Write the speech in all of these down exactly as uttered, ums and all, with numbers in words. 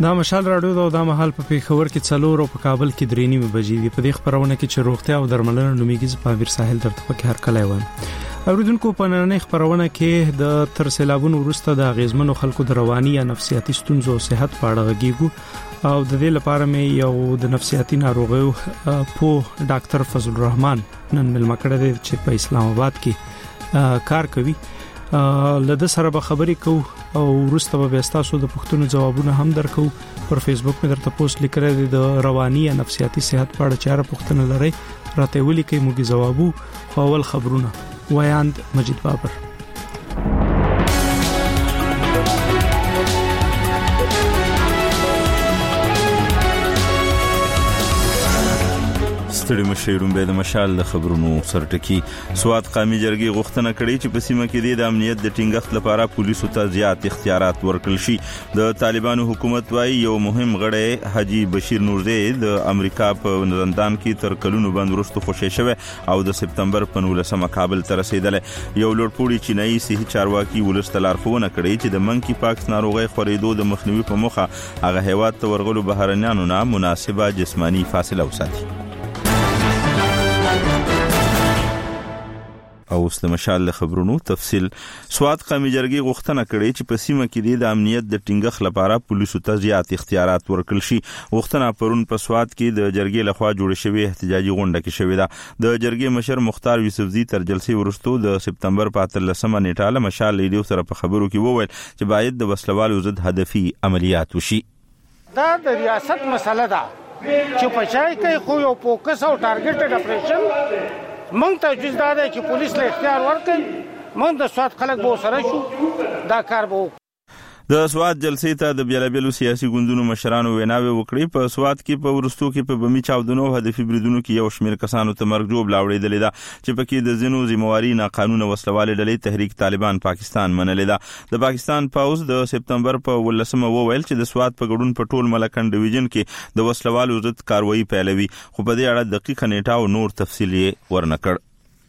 دا مشال راډیو دا د مهال په پیښور کې څلور او په کابل کې درې نیمه بجې وي. په دې خبرونه کې چې روغتیا او درملنه لومړیږي په امیر ساحل درته پکې هر کله وایي. اوریدونکو په نننۍ خبرونه کې د تر سیلابونو وروسته د غیزمنو خلکو د رواني یا نفسیاتي ستونزو او صحت په اړه غږیږو او د دې لپاره مې یو د نفسیاتي ناروغیو په ډاکټر فضل الرحمن نن ملما کړه دی چې په اسلام آباد کې کار کوي. لده سره به خبرې کو او وروسته به تاسو د پښتنو جوابونه هم درکو. پر فیسبوک مې درته پوسټ لیکل دي د رواني یا نفسیاتي صحت په اړه چاره پښتنه لري راته ویلي کې موږ جوابو خو اول خبرونه ویاند مجید بابر. ستړي مشیرون به د مشال د خبرونو سرټکی. سواد قومي جرګې غوښتنه کړې چې په سیمه کې د امنیت د ټینګښت لپاره پولیسو ته زیات اختیارات ورکړل شي. د طالبانو حکومت وايي یو مهم غړی حاجی بشیر نورزی د امریکا په زندان کې تر کلونو باندې وروسته خوشی شوی او د سپتمبر په نولسمه کابل ته رسیدلی. یو لوړپوړي چینایي صحي چارواکي ولس ته لارښوونه کړې چې د منکی پاکس ناروغي خورېدو د مخنیوي په موخه هغه هیواد ته ورغلو بهرنیانو نه مناسبه جسمانی فاصله وساتي. او د مشال خبرونو تفصیل. سواد قومي جرګې غوښتنه کړې چې په سیمه کې د امنیت د ټینګښت لپاره پولیسو ته زیات اختیارات ورکړل شي. غوښتنه پرون په سواد کې د جرګې لخوا جوړ شوی احتجاجي غونډه کې شوې ده. د جرګې مشر مختار یوسفزي تر جلسې وروسته د سپتمبر په اتلسمه نیټه له مشال لیډیو سره په خبرو کې وویل چې باید د وسلوالو ضد هدفي عملیات وشي. دا د ریاست مسله ده چې په چای کې خو یو فوکس او ټارګټډ اپریشن مونږ ته جز دا دی چې پولیس له اختیار ورکړي مونږ د سواد خلک به سره شو دا کار به د سواد جلسې ته د بیلابیلو سیاسي ګوندونو مشرانو ویناوي وکړي. په سواد کې په ورستو کې په بمی چاودنو او هدفي بریدونو کې یو شمېر کسانو ته مرګ جوړ لاوړېدلې ده چې پکې د ځینو ذمہواري ناقانونه وسلوالې ډلې تحریک طالبان پاکستان منلې ده. د پاکستان پاوز د سپتمبر په ولسمه وویل چې د سواد په ګډون په ټول ملکن ډیویژن کې د وسلوالو ضد کاروایی پیلوي خو په دې اړه دقیق نیټه او نور تفصیل یې ورنکړ.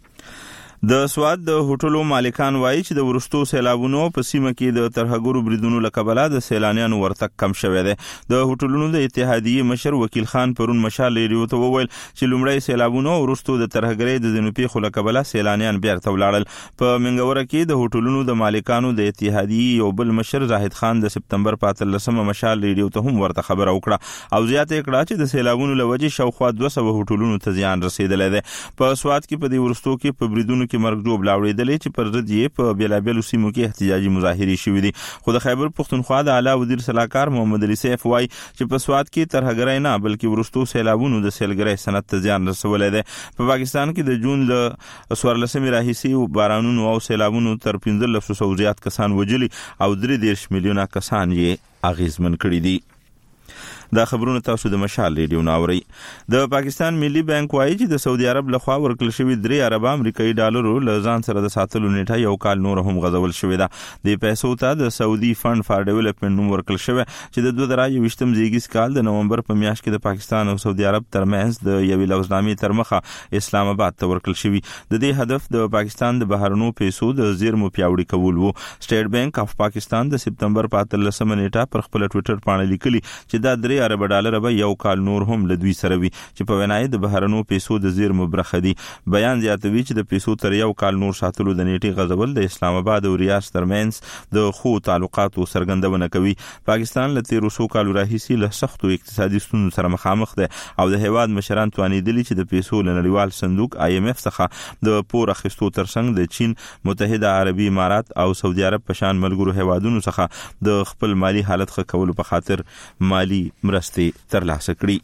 د سواد د هوټلو مالکان وایي چې د ورستو سیلابونو په سیمه کې د ترهګرو بریدونو لکبله د سیلانیانو ورتګ کم شوی دی. د هوټلونو د اتحادیې مشر وکیل خان پرون مشال لیډیو ته وویل چې لومړی سیلابونو ورستو د ترهګرۍ د ځینو پیښو لکبله سیلانیان بیرته ولاړل. په منګوره کې د هوټلونو د مالکانو د اتحادیې یو بل مشر زاهد خان د سپتمبر په اتلسمه مشال لیډیو ته هم ورته خبره وکړه او زیاته کړه چې د سیلابونو له وجې شاوخوا دوه سوه هوټلونو ته زیان رسیدلی دی. په سواد کې په دې ورستو کې په بریدونو مرګ جوړ لاوړېدلې چې پر ضد یې په بیلابیلو سیمو کې احتجاجي مظاهرې شوې دي. خو د خیبر پښتونخوا د اعلی وزیر سلاکار محمد علي سیف وایي چې په سواد کې ترهګرۍ نه بلکې ورستو سیلابونو د سیلګرۍ صنعت ته زیان رسولی دی. په پاکستان کې د جون له څوارلسمې راهیسې بارانونو او سیلابونو تر پنځلسو سوو زیات کسان وژلي او درې دېرش میلیونه کسان یې اغېزمن کړي دي. دا خبرونه تاسو د مشال ریډیو ناوري. د پاکستان ملي بانک وایي چې د سعودي عرب لخوا ورکړل شوی درې ارب امریکایي ډالرو له ځان سره د ساتلو نیټه یو کال نور هم غځول شوې ده. د پیسو ته د سعودي فند فار ډیولپمنٹ نوم ورکړل شوی چې د دوه زره یوویشتم زیږیز کال د نومبر په میاشت کې د پاکستان او سعودي عرب ترمنځ د یوې لوزنامې تر مخه اسلام آباد ته ورکړل شوی. د دې هدف د پاکستان د بهرنو پیسو د زیرمو پیاوړي کول وو. سټیټ بانک اف پاکستان د سپتمبر په اتلسمه نیټه پر خپل ټوئیټر باندې لیکلي چې دا درې ارب ډالر به یو کال نور هم له دوی سره وي چې په وینای د بهرنو پیسو د زیرمو برخه دي. بیان زیاتوي چې د پیسو تر یو کال نور ساتلو د نیټې غځول د اسلام آباد او ریاض ترمنځ د خو تعلقاتو څرګندونه کوي. پاکستان له تیرو څو کالو راهیسې له سختو اقتصادي ستونزو سره مخامخ دی او د هیواد مشران توانیدلي چې د پیسو له نړیوال صندوق آی ایم اف څخه د پور اخیستو ترڅنګ د چین، متحده عربي امارات او سعودي عرب په شان ملګرو هیوادونو څخه د خپل مالی حالت ښه کولو په خاطر مالی مرستې ترلاسه کړي.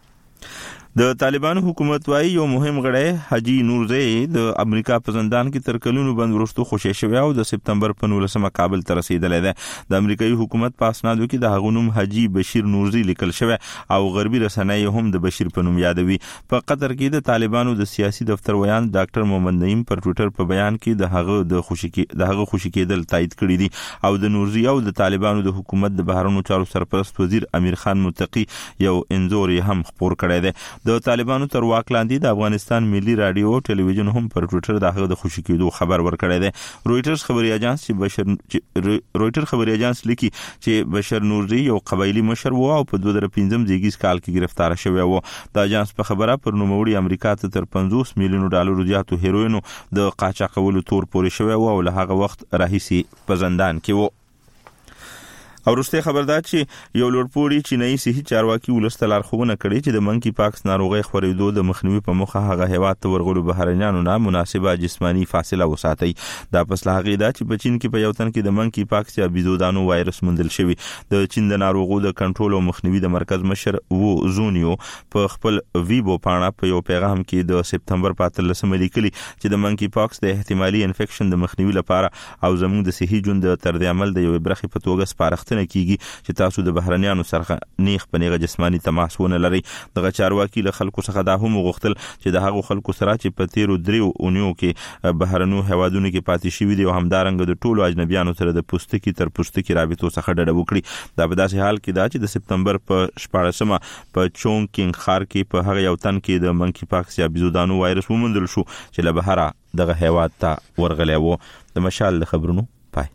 د طالبانو حکومت وايي یو مهم غړی حاجی نورزی د امریکا په زندان کې تر کلونو باندې وروسته خوشی شوی او د سپتمبر په نولسمه کابل ته رسیدلی دی. د امریکایي حکومت په اسنادو کې د هغه نوم حاجی بشیر نورزی لیکل شوی او غربي رسنۍ هم د بشیر په نوم یادوي. په قطر کې د طالبانو د سیاسي دفتر ویان ډاکټر محمد نعیم پر ټوئیټر په بیان کې د هغه د خوشی کې د هغه خوشی کېدل تایید کړی دي او د نورزی او د طالبانو د حکومت د بهرنیو چارو سرپرست وزیر امیر خان متقی یو انځور هم خپور کړی دی. د طالبانو تر واک لاندې د افغانستان ملي رادیو ټلویزیون هم پر ټوئیټر دغه د خوشی کېدو خبر ورکړی دی. رويټرز خبري اژانس چې بشر رويټر خبري اژانس لیکي چې بشر نورزي یو قبایلی مشر وو او په دوه زره پنځم زیږیز کال کې گرفتار شوی وو. د اژانس په خبره پر نوموړي امریکا ته تر پنځوس میلیونو ډالر زیاتو هیروینو د قاچاقولو تور پورې شوی وو او له هغه وخت راهیسي په زندان کې وو. او وروسته خبر ده چې یو لوړپوړي چینایي صحي چارواکي ولسته لارښوونه کړې چې د منکی پاکس ناروغي خورېدو د مخنیوي په موخه هغه هیواد ته ورغلو بهرنیانو نه مناسبه جسمانی فاصله وساتي. دا پس له هغې ده چې په چین کې په یو تن کې د منکی پاکس یا بیزودانو وایرس موندل شوی. د چین د ناروغو د کنټرول او مخنیوي د مرکز مشر وو زونیو په خپل ویبو پاڼه په یو پیغام کې د سپتمبر په اتلسمه لیکلي چې د منکی پاکس د احتمالي انفیکشن د مخنیوي لپاره او زموږ د صحي ژوند د طرز عمل د یو برخې په توګه سپارښتنه کیږي چې تاسو د بهرنیانو سره نیغ په نیغه جسمانی تماس ونه لري. دغه چارواکي له خلکو څخه دا هم غوښتل چې د هغو خلکو سره چې په تیرو دریو اونیو کې بهرنیو هوادونو کې پاتې شوي دي او همدارنګه د ټولو اجنبیانو سره د پوستکي تر پوستکي رابطو څخه ډډه وکړي. دا په داسې حال کې دا چې د سپتمبر په شپاړسمه په چونګ ښار کې په هغه یو تن کې د منکی پاکس یا بیزودانو وایرس وموندل شو چې له بهره دغه هیواد ته ورغلی وو. د مشال د خبرونو پای.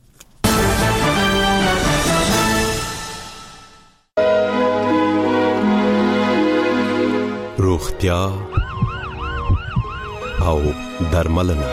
روغتیا او درملنه.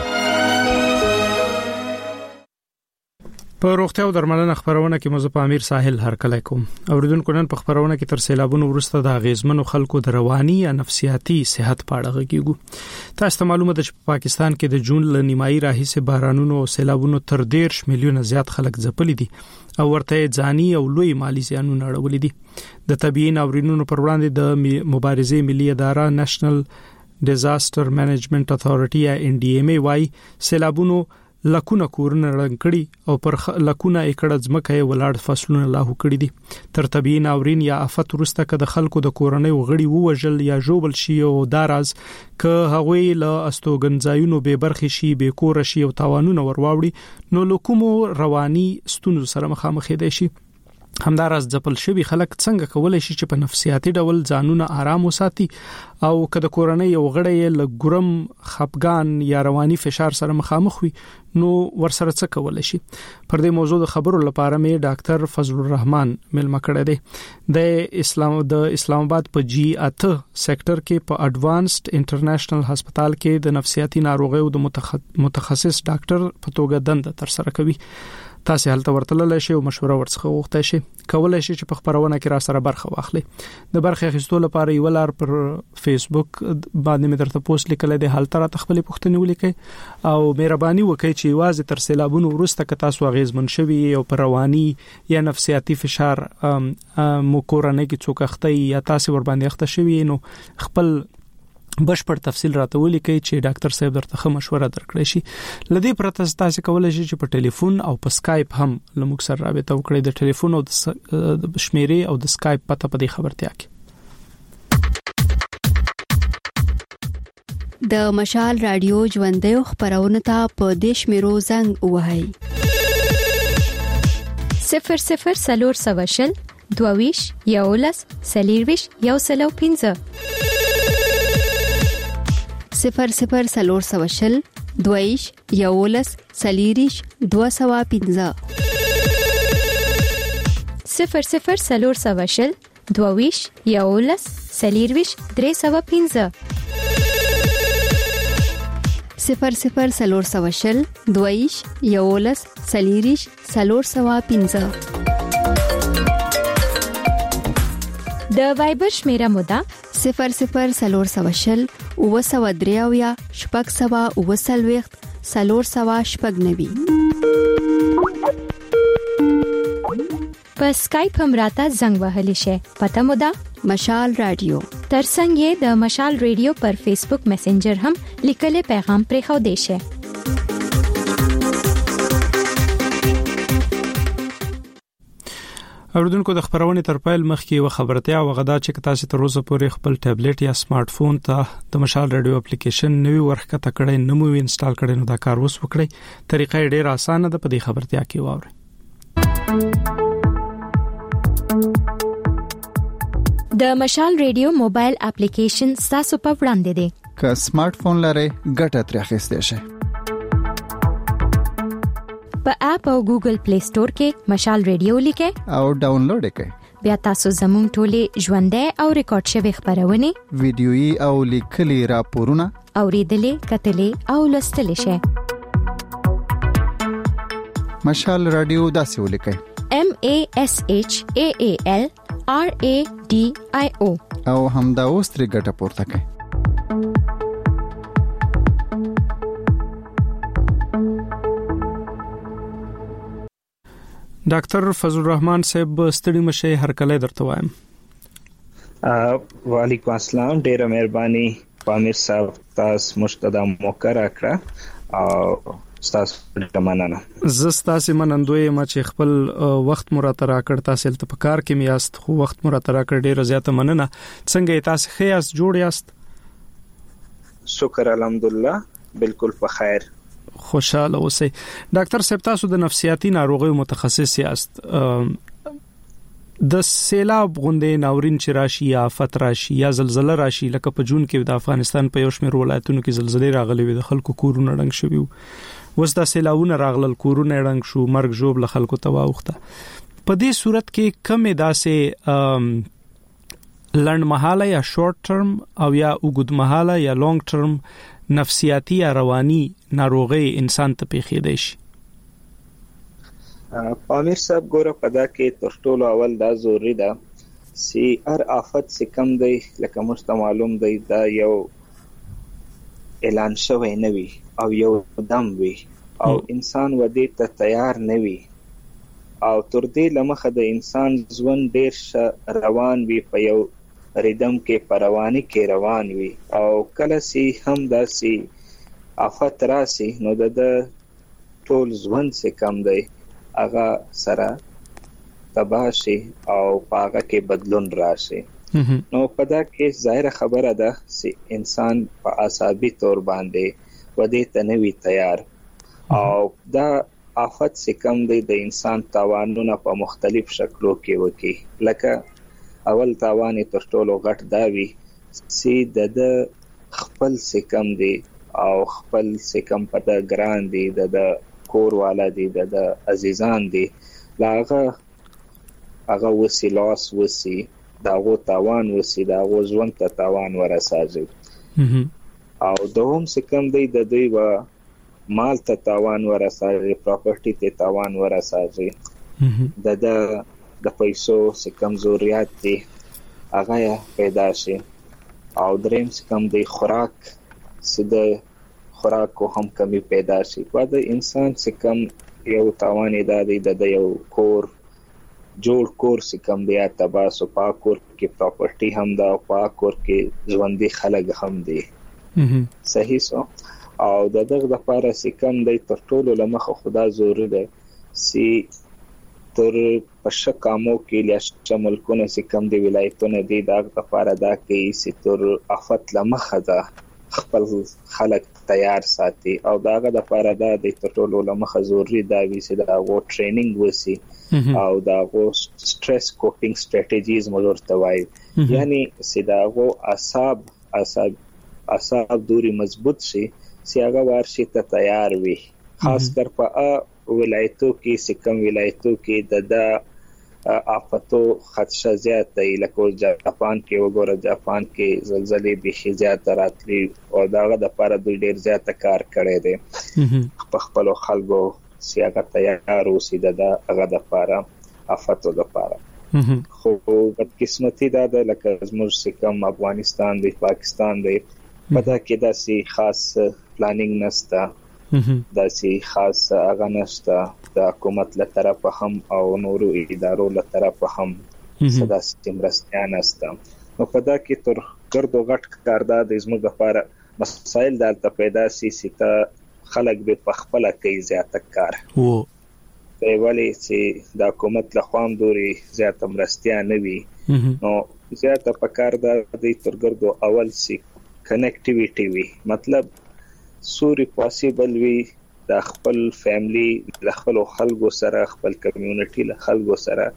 په روغتیا او درملنه خبرونه کې مزه په امیر ساحل هرکلی کوم. اوریدونکو نن په خبرونه کې تر سیلابونو وروسته د غیزمنو خلکو د رواني یا نفسیاتي صحت په اړه غږیږو. تاسو ته معلومه ده چې په پاکستان کې د جون ل نیمایي راهیسه بارانونو او سیلابونو تر ډیر میلیونه زیات خلک ځپلي دي او ورته ځاني او لوی مالی زیانونه اړولي دي. د طبيعي ناورینونو پر وړاندې د مبارزې ملي اداره نېشنل ډیزاستر مینجمنت اتھارټي یا ان ډي ایم ای وايي سیلابونو لکونه کورونه رنګ کړي او پر لکونه ایکړه ځمکه یې ولاړ فصلونه لاهو کړي دي. تر طبيعي ناورین یا آفت وروسته که د خلکو د کورنۍ وغړي ووجل یا جوبل شي او داراز که هغوی له استوګنځایونو به برخې شي به کور شي او تاوانونه ورواوړي نو لکومو رواني ستونزو سره مخامخ دي شي. همدارس ځپل شوی خلک څنګه کولای شي چې په نفسیاتي ډول ځانونه آرام وساتي او که د کورنۍ یو غړی له ګرم خپګان یا رواني فشار سره مخامخ وي نو ورسره څه کولای شي. پر دې موضوع د خبرو لپاره مې ډاکټر فضل الرحمن ملما کړی دی. د اسلام د اسلام آباد په جی اته سېکټر کې په اډوانسډ انټرنیشنل هسپتال کې د نفسیاتي ناروغیو د متخصص ډاکټر په توګه دنده تر سره کوي. تاسو هلته ورتللی شئ او مشوره ورڅخه وغوښتئ شئ. کولای شئ چې په خبرونه کې را سره برخه واخلئ. د برخه اخیستلو لپاره یو لار پر فیسبوک باندې مې درته پوسټ لیکلی دی، هلته را تخپل پوښتنې ولیکئ او مهرباني وکړئ چې واځي تر سیلابونو وروسته که تاسو اغیزمن شوي او پر رواني یا نفسیاتي فشار مو کورنۍ کې څوک اخته یا تاسو ور باندې اخته شوي نو خپل بشپړ تفصیل راته ولیکئ چې ډاکټر صاحب درته مشوره درکړي شي. لدی پرته تاسو کولای شئ چې په ټلیفون او په سکایپ هم لموږ سره رابطه وکړئ. د ټلیفون او د شمیرې او د سکایپ پته په دې خبرتیا کې. د مشال رادیو ژوندۍ خبرونه ته په دیش میرو زنګ وهاي صفر صفر سلور سواشل دوویش یولس سلیرویش یو سلو پینځه صفر صفر سلور سواشل دویش یولس سلیریش دو سوا پینځه صفر صفر سلور سواشل دوویش یولس سلیرویش درې سوا پینځه صفر صفر سلور سواشل دویش یولس سلیریش سلور سوا پینځه د وایبر شمیره مودا صفر صفر سلور سواشل او سوا دریاویا شپږ سوا او سلويخت سلور سوا شپږ نوي. په سکایپ هم راته زنګ وهلی شي. پته مودا مشال رادیو. ترڅنګ د مشال رادیو پر فیسبوک میسنجر هم لیکل پیغام پرې خو دی شي. اوردونکو د خبرونه تر پایل مخکې و خبرتیا او غدا چې تاسو تر اوسه پورې خپل ټابلیټ یا سمارټ فون ته د مشال رادیو اپلیکیشن نوی ورخه کړئ نو مو انسټال کړئ نو دا کار وس وکړئ. طریقه ډیره اسانه ده، په دې خبرتیا کې واورئ. د مشال ریډیو موبایل اپلیکیشن تاسو په وړاندې دی. که سمارټ فون لرئ ګټه ترې اخیستئ شئ. په اپ او ګوګل پلی سٹور کې مشال ریډیو لیکئ او ډاونلوډ یې کړئ. بیا تاسو زموږ ټولې ژوندۍ او ریکارډ شوی خبرونه، ویډیويي او لیکلي راپورونه اوریدلې، کتلې او لوستلې شئ. مشال رادیو داسې ولیکئ: M A S H A A L R A D I O او همدا اوس ترې ګټه پورته کړئ. ډاکټر فضل الرحمن صاحب ستړي مشه هر کله درته وایم. وعلیکم السلام، ډیره مهرباني پامیر صاحب، تاسو مشتدا موقع راکړه او تاسو ډیره مننه. زه تاسو منندوی ما چې خپل وخت مراته راکړ، تاسو ته په کار کې میاست خو وخت مراته راکړ، ډیره زیاته مننه. څنګه تاسو ښه یاست، جوړ یاست؟ شکر الحمدلله، بالکل په خیر، خوشاله اوسئ. ډاکټر صاحب تاسو د نفسیاتي ناروغیو متخصص یاست. د سیلاب غوندې ناورین چې راشي یا آفت راشي یا زلزلہ راشي، لکه په جون کې د افغانستان په یو شمېر ولایتونو کې زلزلې راغلي وي، د خلکو کورونه ړنګ شوي وو، اوس دا سیلاونه راغلل، کورونه ړنګ شو، مرګ ژوب له خلکو تباه وخته. په دې صورت کې کمې داسې لنډ مهاله یا شورت ټرم او یا اوږد مهاله یا لانګ ټرم نفسیاتی یا رواني ناروغي انسان ته پیښیدای شي؟ پامیر صاحب ګوره، په دا کې تر ټولو اول دا ضروري ده چې هر آفت چې کم دی، لکه موږ ته معلوم دی، دا یو اعلان شوی نه وي او یو دم وي او انسان ودې ته تیار نه وي، او تر دې لمخه د انسان ژوند ډیر روان وي، په یو ریدم کې پروانی کې روان وي، او کله سي هم داسي آفت راسي نو د ټول ژوند څخه کم دی هغه سره تباشي او پاګه کې بدلون راشي. نو په دا کې ظاهره خبره ده چې انسان په عصبي تور باندې ودې ته نه وي تیار، او دا آفت څخه کم دی د انسان تاوانونه په مختلف شکلو کې وکي. لکه اول تاوان تر ټولو غټ دا وي چې د خپل څخه کم دی او خپل څخه کم په د ګران دی، د کور والا دی، د عزیزان دی، لاغه هغه وسی لاس وسی داغو تاوان وسی داغو ژوند ته تاوان ورساږي. او دوهم څخه کم دی د دوی و مال ته تاوان ورساږي، پراپرټي ته تاوان ورساږي، د د پیسو څخه کمزوریات دي هغه پیدا شي. او دریم څخه کم دی خوراک، سده خوراک کو هم کمی پیدا شي. په د انسان څخه کم یو تاوان دی د یو کور جوړ کور څخه کم دی تباسو، پاک کور کې پراپرټي هم دا، پاک کور کې ژوندۍ خلک هم دي. صحیح سو. او د دغه د لپاره څخه کم دی تر ټولو لمخه خدا ضروري ده سی تر پښکامو کې لاشته ملکونه څخه کم دی ولایتونه دي، دا د لپاره دا کې سی تر افت لمخه ده خپل خلک تیار ساتي، او داغه د لپاره دا د ټولو لمخه ضروري دا وي چې دا غو ټریننګ وسی او دا غو سټرس کوپینګ سټریټیجیز مورته وایي، یعنی چې دا غو اعصاب اعصاب اعصاب دوری مضبوط شي چې هغه ورشي ته تیار وي. خاص کر په ولایتو کې سکم ولایتو کې د د آفتو خدشه زیات دی، لکه جاپان کې وګوره، جاپان کې زلزلې به زیات راتلي او داغه د لپاره دوی ډیر زیات کار کړی دی په خپل خلکو سیاغه تیار اوسې د هغه د لپاره آفتو د لپاره. خو بدقسمتي دا ده لکه زموږ سکم افغانستان دی، پاکستان دی، په دا کې داسې خاص پلانینګ نشته، داسې خاص هغه نشته د حکومت له طرفه هم او نورو ادارو له طرفه هم صدا سیمرستیا نشته. نو په دا کې تر ګردو غټ کاردار د زموږ لپاره مسائل دالته پیدا سي ستا خلک به په خپل کې زیاته کار وو دی، ولی چې د حکومت له خوام دوري زیاته مرستیا نه وي، نو زیاته په کار دا د تر ګردو اول سي کنیکټیویټي وي، مطلب سوري پاسیبل وي د خپل فیملی له خپل خلکو سره، خپل کمیونټي له خلکو سره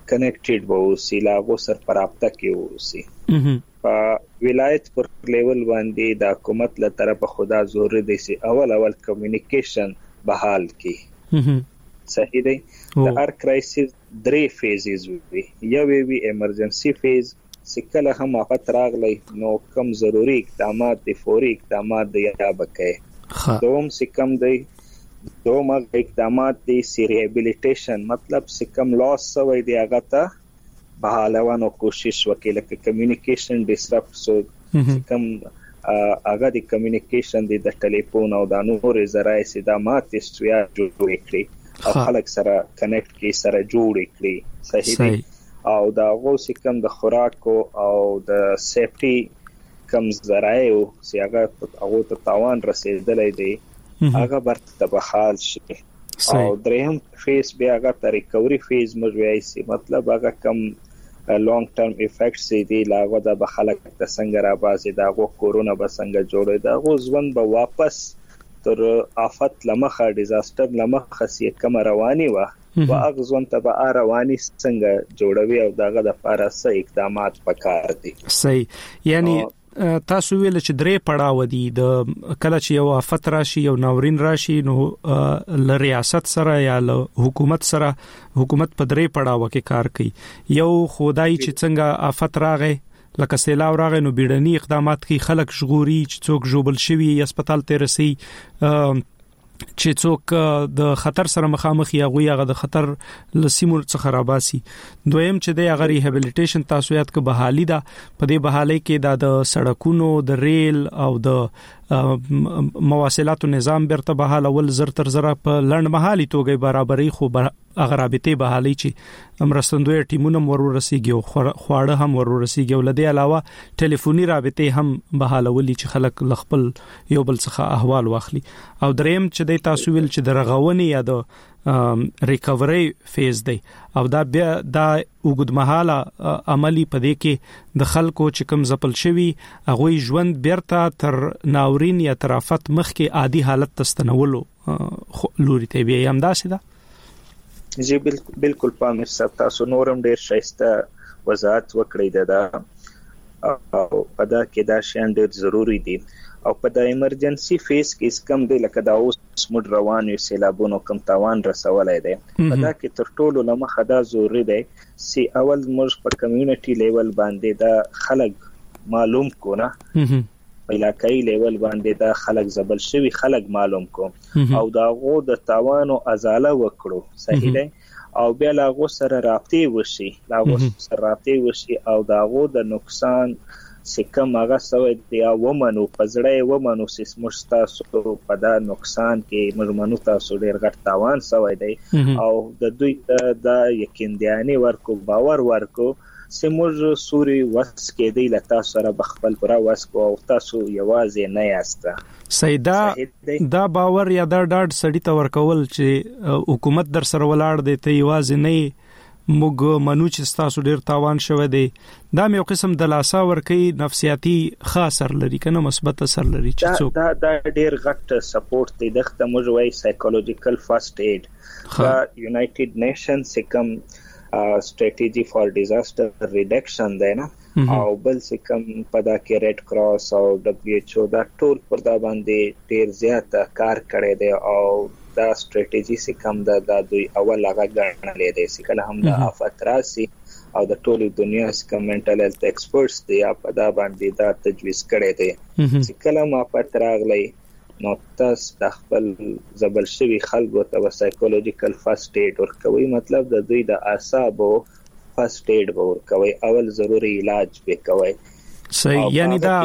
کنیکټډ وو سی لاغو سر پرابطه کې وو سی په ولایت پر لیول باندې د حکومت له طرفه خدا زور دی سی اول اول کمیونیکیشن بحال کی صحیح دی د هر کرایسس درې فیزز وي یو وی ایمرجنسي فیز سکله هم افت راغلی نو کم ضروری اقدامات دي فوري اقدامات دي یا بکې دوم سکم دی دوم اقدامات دي سی ریهابیلیټیشن مطلب سکم لاس سوی دی هغه ته بحالوانو کوشش وکړي لکه کمیونیکیشن ډیسرپټ سو سکم هغه د کمیونیکیشن د ټلیفون او د نورو ذرایع سدامات استویا جوړ کړي او خلک سره کنیکټ کی سره جوړ کړي صحیح دی او دا غو سکم د خوراک او د سیفټي کم ذرایع سی هغه هغه ته تاوان رسیدلې دی هغه برته بحال شي او دریم فیز بیا هغه ته ریکوري فیز مجوي سي مطلب هغه کم لانګ ټرم افیکټس دي لاغه د بخلک د څنګه را باسي دا غو کورونا به څنګه جوړي دا غو ځوان به واپس تر آفت لمخه ډیزاستر لمخه سي کم رواني و او اغزون ته به رواني څنګه جوړوي او داغه د لپاره څه اقدامات پکار دي صحیح یعنی تاسو ویل چې درې پړاو دي د کله چې یو آفت راشي یو ناورین راشي نو ل ریاست سره یا ل حکومت سره حکومت په درې پړاو کې کار کوي یو خدای چې څنګه آفت راغی لکه سیلاب راغی نو بیړني اقدامات کوي خلک شغوري چې څوک جوبل شوی هسپتال ته رسي چې څوک د خطر سره مخامخ یا غوي هغه د خطر لسیمو څخه راباسي دویم چې د هغه ریهابیلیټیشن تاسو یاد ک بحالي ده په دې بحالي کې د سړکونو د ریل او د مواصلاتو نظام برته بحال اول زر تر زره په لړن محالي توګه برابرۍ خو اگر رابطه بحالي چې امرستندوی ټیمونه ورور رسیږي او خواړه هم ورور رسیږي ولدي علاوه ټلیفوني رابطه هم بحالولي چې خلک لخپل یو بل څخه احوال واخلي او دریم چې د تاسو ویل چې د رغونې یا د ریکوري فیز دی او دا بیا دا وګدمحاله عملی پدې کې د خلکو چې کوم زپل شوی هغه ژوند بیرته تر ناورین یا ترافت مخ کې عادي حالت تستنولو لوري ته بیا هم داسې ده جی بالکل پامیر صاحب تاسو نورم ډیر شایسته وضاحت وکړی دا او پدا کې دا شین ډیر ضروری دي او په د ایمرجنسي فیز کې کم دی لکه دا اوس مډ روان یو سیلابونو کم تاوان رسولای دی پدا کې تر ټولو لمخه دا ضروری دی سی اول موږ په کمیونټي لیول باندې دا خلک معلوم کو نه علاقائی لیول باندې دا خلک زبل شوی خلک معلوم کو او دا غو د تاوانو ازاله وکړو صحیح دی او بیا لا غو سره رابطه وشي لا غو سره رابطه وشي او دا غو د نقصان سکم هغه سوی دی او ومنو پزړې ومنو سیسمش تاسو په دا نقصان کې مرمنو تاسو ډیر غټ تاوان سوی دی او د دوی د یقیندیانی ورکو باور ورکو سمور سوري وس کې دی لتا سره بخپل پورا وس کو او تاسو یوازې نه یاسته سیدا دا باور یا دا ډاډ سړی ته ورکول چې حکومت در سره ولاړ دی ته یوازې نه موږ منو چې تاسو ډیر تاوان شوه دی دا یو قسم د لاسا ورکی نفسیاتی خاصر لري کنه مثبت اثر لري چې څوک دا دا ډیر غټ سپورټ دی دغه موږ وای سایکولوژیکل فرست ایډ دا یونایټډ نیشنز کوم strategy for disaster reduction دی نه او بل څه کم پدا کې ریډ کراس او دبليو ایچ او دا ټول پر دا باندې ډیر زیات کار کړی دی او دا strategy څه کم دا د دوی اول هغه ګڼلې دی چې کله هم د آفت راسي او د ټولو دنیا څخه mental health experts دی په دا باندې دا تجویز کړی دی چې کله ما پات راغلی نو تاسو د خپل زبل شوی خلکو ته سایکولوژیکل فرست ایډ ورکوي مطلب د دوی د اعصابو فرست ایډ ورکوي اول ضروري علاج به کوي صحیح یعنی دا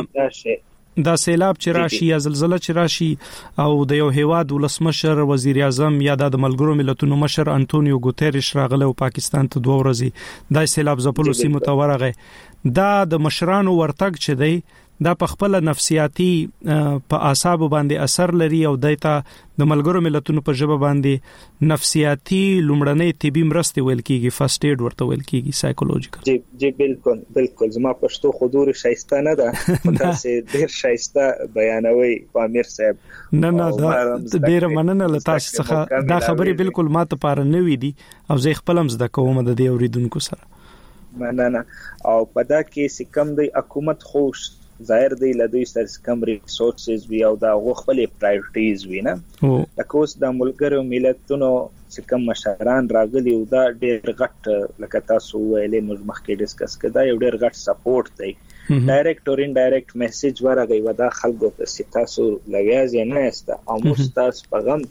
دا سیلاب چې راشي یا زلزلہ چې راشي او د یو هیواد ولسمشر وزیر اعظم یا د ملګرو ملتونو مشر انټونیو ګوتریش راغله او پاکستان ته دوه ورځې دا سیلاب زپلو سیمه ته ورغی دا د مشرانو ورتګ چې دی دا په خپل نفسیاتي په اعصاب باندې اثر لري او دایته د ملګرو ملتونو په ژبه باندې نفسیاتي لومړنۍ طبي مرستې ویل کیږي، فرست ایډ ورته ویل کیږي، سایکولوژیکل. جی جی بالکل بالکل زما پښتو خودور شایسته نه ده، تاسو ډیر شایسته بیانوي پامیر صاحب. نه نه دا ډیر مننه له تاسو څخه، دا خبرې بالکل ماته پاره نه وې دي او زه خپل هم زده کوم د دې اوریدونکو سره. مننه. او پدا کې سکم د حکومت خوش ظاهر دی لدی سر کم ریسورسز وی او دا غو خپل پرایورټیز وی نه. لکه اوس د ملګرو ملتونو سکم مشران راغلي او دا ډیر غټ لکه تاسو ویلې موږ مخکې ډیسکس کړه یو ډیر غټ سپورټ دی، ډایرکټ اور انډایرکټ میسج ورغی ودا خلکو ته تاسو لویازي نه است او مستاس پیغام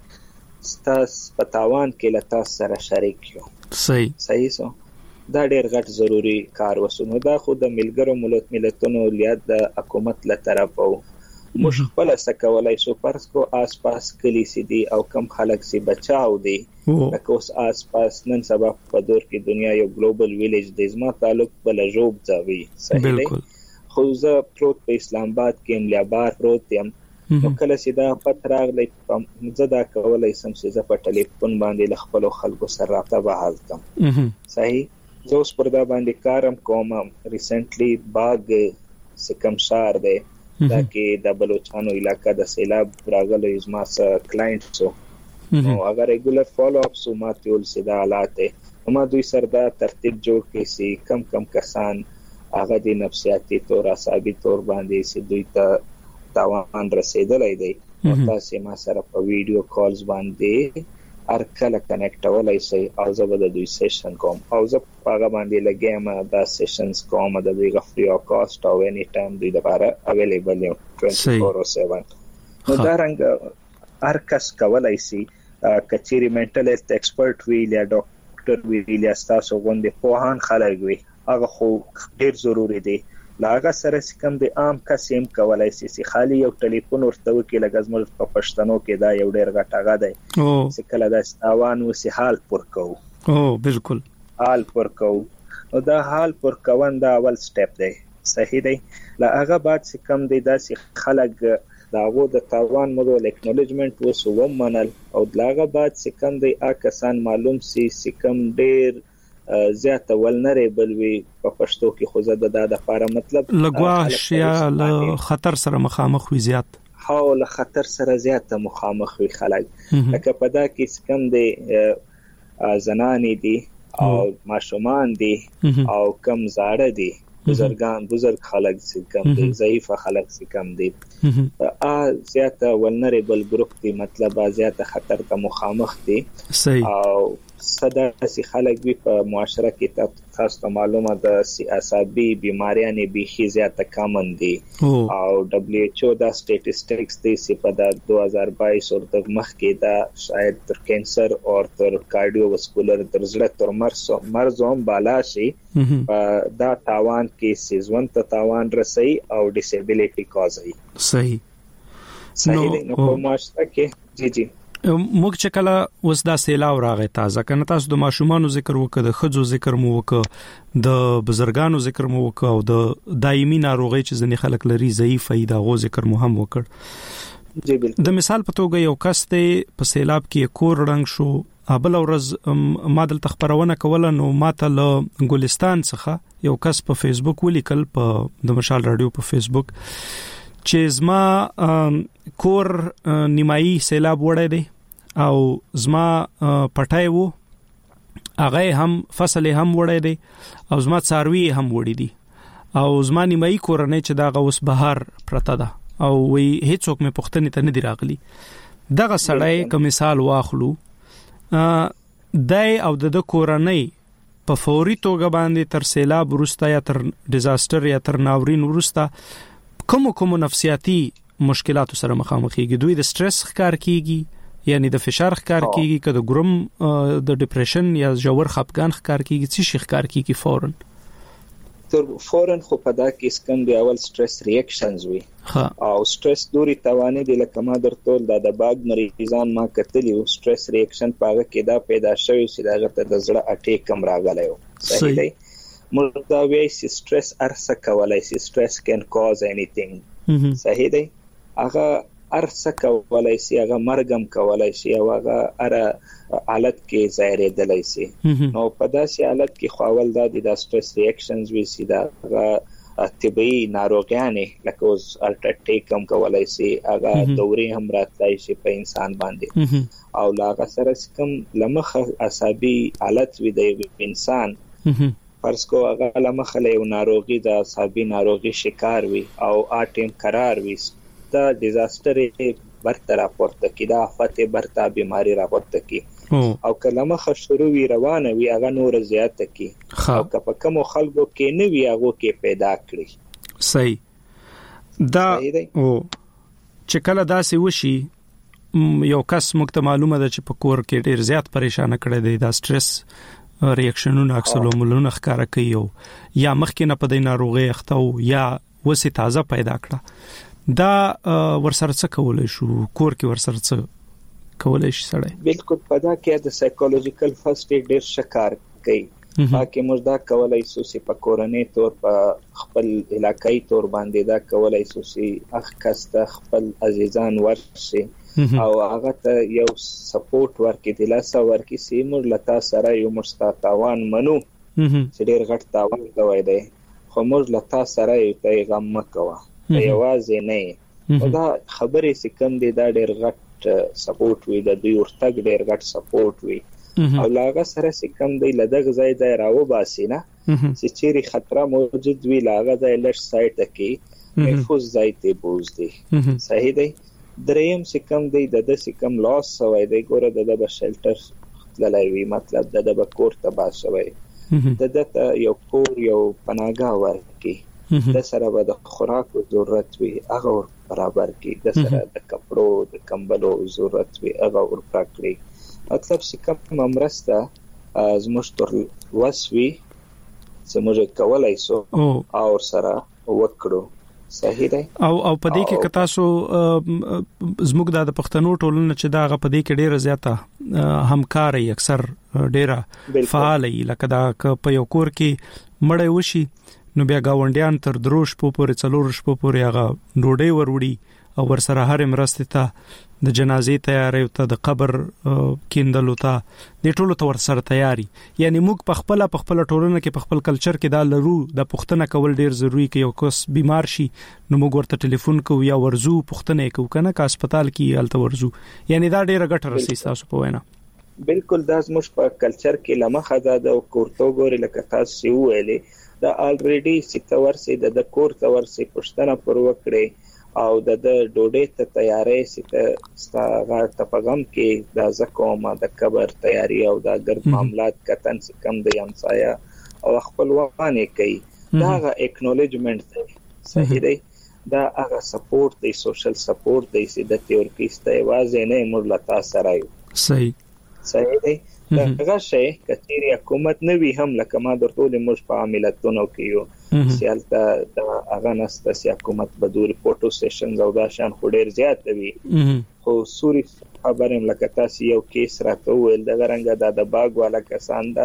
کې ستاس پتاوان کې لتا سره شریک یو. صحیح صحیح سو دا ډیر غټ ضروری کار وسونه دا خو د ملګرو ملت ملتونو لیاد د حکومت له طرفه مش خپل سکولای سو پرس کو آس پاس کلی سي دي او کم خلک سي بچاو دي لکه اوس آس پاس نن سبا په دور کې دنیا یو ګلوبل ویلیج د زما تعلق بل جوب ځوي. صحیح دی. خو زه پروت په اسلام آباد کې مليابار پروت یم، نو کله چې دا پتراغ لې زدا کولای سم چې ز په ټلیفون باندې ل خپل خلکو سره رابطه بحال کم. صحیح. زه اوس پر دا باندې کارم کوم. ریسنټلی باغ سکم شهر دی دا کې د بلوچستان علاقې د سیلاب راغلو زما سره کلاینټ سو نو هغه ریګولر فالو اپ سو ما ټول سیدا حالات ما دوی سره دا ترتیب جوړ کړي سي کم کم کسان هغه د نفسیاتي تور اعصابي تور باندې سي دوی ته تاوان رسیدلای دی او تاسو ما سره په ویډیو کالز باندې ارکل کنیکټ ولای سي او زه به د دوی سیشن کوم او زه هغه باندې لګیم دا سیشنز کوم د دوی غفري او کاست او اني ټایم دوی لپاره اویلیبل یو چوبیس اوور سیون. نو دا رنګ ارکس کولای سي کچيري منټل هیلث ایکسپرت وی یا ډاکټر وی یا تاسو غونډه په هان خلک وی هغه خو ډیر ضروری دی. لاغه سره سکم د عام کسیم کولای سي سي خالي یو ټلیفون ورته وکي لګزمل په پښتنو کې دا یو ډیر غټاغه دی چې کله دا اوان وسی حال پر کو او بالکل حال پر کو او دا حال پر کوون دا اول سټپ دی. صحیح دی. لاغه بعد سکم دی دا سي خلک داغو د تاوان مو د اکنالجمنت وسو ومنل او لاغه بعد سکم دی اکسان معلوم سي سکم ډیر زیاته ولنریبل وي په پښتو کې خو زده د لپاره مطلب لګواش یا له خطر سره مخامخ وي، زیات حول خطر سره زیاته مخامخ وي خلک. لکه په دا کې کم دي زنانې دي او ماشومان دي او کم زاړه دي، بزرگان بزرگ خلک سي کم دي، ضعیف خلک سي کم دي، ا زیاته ولنریبل ګروپ دي، مطلب زیاته خطر ته مخامخ دي. صحیح. او صدا سي خلک وي په معاشره کې تاسو ته معلومه ده سیاسي بیماریاں به خي زیاته کامن دي او دبليو ایچ او دا سټیټسټکس دي چې په د دو هزار بایس او د مخ کې دا شاید تر کینسر او تر کارډیو واسکولر تر زړه تر مرز مرز هم بالا شي دا تاوان کې سیزون ته تاوان رسي او ډیسیبিলিټي کاږي. صحیح. صحیح دی. نو په معاشره کې جی جی موږ چې کله اوس دا سیلاو راغی تازه کنه تاسو د ماشومانو ذکر وکړه، د خځو ذکر مو وکړه، د بزرګانو ذکر مو وکړه او د دایمي ناروغي چې ځنې خلک لري ضعیف ای دا غو ذکر مو هم وکړ. جی بالکل. د مثال په توګه یو کس ته په سیلاب کې کور رنګ شو، ابل ورځ ما دلته خبرونه کوله نو ماته له ګلستان څخه یو کس په فیسبوک ولیکل په د مشال رادیو په فیسبوک چې زما کور نیمایي سیلاب وړی دی او زما پټای وو هغه هم فصل هم وړی دی او زما څاروي هم وړی دي او زما نیمایي کورنۍ چې دا غوس بهر پرته ده او وی هیڅوک مې پښتنې ته نه دی راغلی. دغه سړی کوم مثال واخلو دای او د کورنۍ په فوري توګه باندې تر سیلاب ورسته یا تر ډیزاستر یا تر ناورین ورسته کوم کوم نفسیاتي مشکلات سره مخامخ کیږي. دوی د سټرس ښکار کیږي یعنی د فشار ښکار کیږي، کله د ګرم د ډیپریشن یا ژور خپګان ښکار کیږي، څه شي ښکار کیږي فورن تر فورن خو په دا کې سکم دی اول سټرس ریاکشنز وي او سټرس دوری توانې د لکه ما درته د باګ مریضان ما کتلی او سټرس ریاکشن پاګه کې دا پیدا شوی چې دا غته د زړه اٹیک کم راغلی و. صحیح دی. موږ دا وایي چې سټرس ارڅه کولای شي، سټرس کین کاز انیثینګ، صحیح دی. هغه ارڅه کولای شي، هغه مرګم کولای شي، او هغه اره حالت کې ظاهرېدلی شي. نو په داسې حالت کې خو اول دا د سټرس ریاکشنز وي چې دا هغه طبیعي ناروغیانې لکه اوس الټاټیک هم کولای شي، هغه دورې هم راتلی شي په انسان باندې، او له هغه سره چې کوم له مخه عصبي حالت وي د انسان، فرض کو هغه له مخه له یو ناروغي د عصبي ناروغي شکار وي او آټیم قرار وي، دا ډیزاستر برته راپورته کی، دا آفت برته بیماری راپورته کی، او کله مخه شروع وی روانه وی هغه نور زیاته کی، او که په کوم خلکو کې نه وی هغه کې پیدا کړی. صحیح. دا او چې کله داسې وشي یو کس موږ ته معلومه ده چې په کور کې ډیر زیات پریشان کړی دی، دا سټرس ریاکشنونه اکثر عملونه ښکارا کوي، یا مخکې نه په دې ناروغي اخته یا وسه تازه پیدا کړه، دا ورسره څه کولای شو کور کې ورسره څه کولای شي سړی؟ بالکل پدا کې د سایکولوژیکل فرست ایډ ډیر شکار کوي، پاکه موږ دا کولای شو چې په کورنۍ تور په خپل علاقائی تور باندې دا کولای شو چې اخ کسته خپل عزیزان ورشي او هغه ته یو سپورټ ورکړي، د لاسه ورکړي چې موږ لتا سره یو مستاتاوان منو چې ډیر غټ تاوان کوي دی، خو موږ لتا سره یو پیغام مکوه، یوازې نه. دا خبرې چې کوم دی دا ډیر غټ سپورټ وي، د دوی ورتګ ډیر غټ سپورټ وي، او لاغه سره چې کوم دی لدغه ځای ځای راو باسي نه چې چیرې خطر موجود وي، لاغه ځای لږ سایت کې محفوظ ځای ته بوز دی. صحیح دی. دریم چې کوم دی د دې کوم لاس سوی دی، ګوره د د شلټر تللی وي، مطلب د د کور تبا شوی، د د یو کور یو پناهګاه ورکړي، د سره به د خوراک ضرورت وي هغه برابر کی، د سره د کپړو د کمبلو ضرورت وي هغه ورکړي، مطلب چې کوم مرسته زموږ تر وسوي چې موږ کولای شو او سره وکړو. صحیح دی. او او په دې کې کتا سو زموږ د پښتنو ټولنه چې دا غ په دې کې ډیره زیاته همکاري اکثر ډیره فعال وي، لکه دا په یو کور کې مړی وشي نو بیا گاونډیان تر دروش په پورې څلور شپو پورې هغه ډوډۍ وروړي او ورسره هر مرسته ته د جنازې تیاری ته د قبر کیندلو ته د ټولو ته ورسره تیاری. یعنی موږ په خپل په خپل ټولنه کې په خپل کلچر کې دا لرو، د پښتنه کول ډیر ضروری کې یو کس بیمار شي نو موږ ورته ټلیفون کوو یا ورزو پښتنه کوو کنه کا هسپتال کې الته ورزو، یعنی دا ډیره ګټه رسي تاسو په وینا. بالکل دا زموږ په کلچر کې لمخه ده د کورتو ګوري لکه تاسو ویلې دا الریډي سیتور سي د کور تور سي پښتنه پر وکړي او د ډوډۍ ته تیاری سي ته ستغه تپغم کې د زکوما د قبر تیاری او د ګرد معاملات کتن سي کم د یمسایا او خپل وانه کوي، دا غا اکنالجمنت دی. صحیح دی. دا هغه سپورټ دی، سوشل سپورټ دی چې د تیور کیسته واځي نه مرلتا سره یو. صحیح. صحیح دی. دغه شی کچېری حکومت نه وی هم لکه ما درته مش په عملتونو کې یو سیالته د هغه نسته سی حکومت بدور فوټو سیشنز او دا شان خډیر زیات وی، خو سوري خبرم لکه تاسو یو کیس راته ویل د غرنګ د باغ والا کسان دا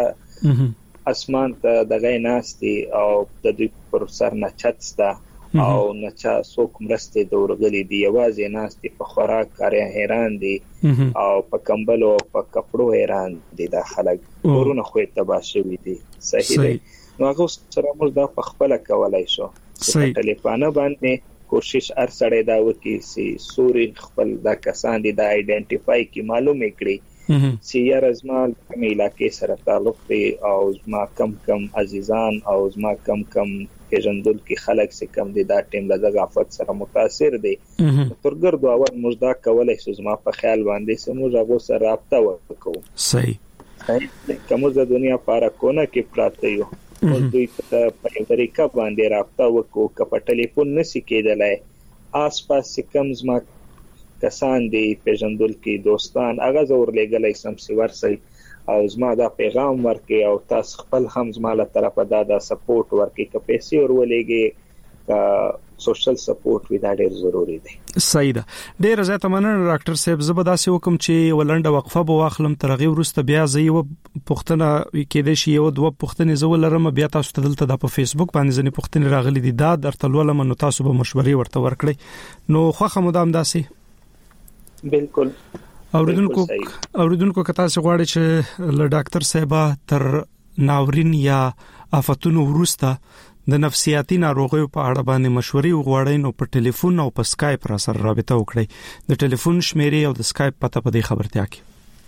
اسمان ته دغه ناشتي او د دوی پر سر نه چتستا او نچا څوک مرسته دورغلي دی، یوازې ناشتي په خوراک کاري حیران دي او په کمبلو په کپړو حیران دي، د خلک ورونه خو تبا شوی دي. صحیح دی. نو هغه سره موږ دا په خپل کولای شو په ټلیفون باندې کوشش ار سره دا وکي چې سوري خپل د کسان دي د ایډنټیفای کی معلومه کړي چې یا رزمال کوم علاقې سره تعلق دی او زما کم کم عزیزان او زما کم کم پیژندل کی خلک چې کم دي دا ټیم لږه آفت سره متاثر دي، ترګر دوه اول موږ دا کولای شو زما په خیال باندې چې موږ هغه سره رابطه وکړو. صحیح. کومه د دنیا پاره کونه کې پراته یو موږ دوی ته په طریقه باندې رابطه وکړو، که په ټلیفون نسی کېدلای آس پاس کم زما کسان دي پیژندل کی دوستان هغه زور لګلای سم سی ورسي او زما دا پیغام ورکي او تاسو خپل هم زما له طرفه دا د سپورټ ورکي که پیسې ورولېږي سوشل سپورټ وی دا ډیر ضروری دی. صحیح ده. ډیر زیاته مننه ډاکټر صاحب. زبرداسي حکم چې ولنډه وقفه به واخلم ترغه ورسته بیا زه یو پښتنه کېدې شي یو دوه پښتنې زول لرم بیا تاسو ته دلته د په فیسبوک باندې ځنې پښتنې راغلي دي دا درته ولوم نو تاسو به مشورې ورته ورکړئ نو خوخه مدام داسي. بالکل. اوریدونکو اوریدونکو کته څه غواړي چې له ډاکټر صاحب تر ناورین یا آفتونو ورسته د نفسیاتي ناروغیو په اړه باندې مشورې وغواړئ نو په ټلیفون او په سکایپ را سره رابطه وکړئ. د ټلیفون شمیرې او د سکایپ پته په دې خبرتیا کې.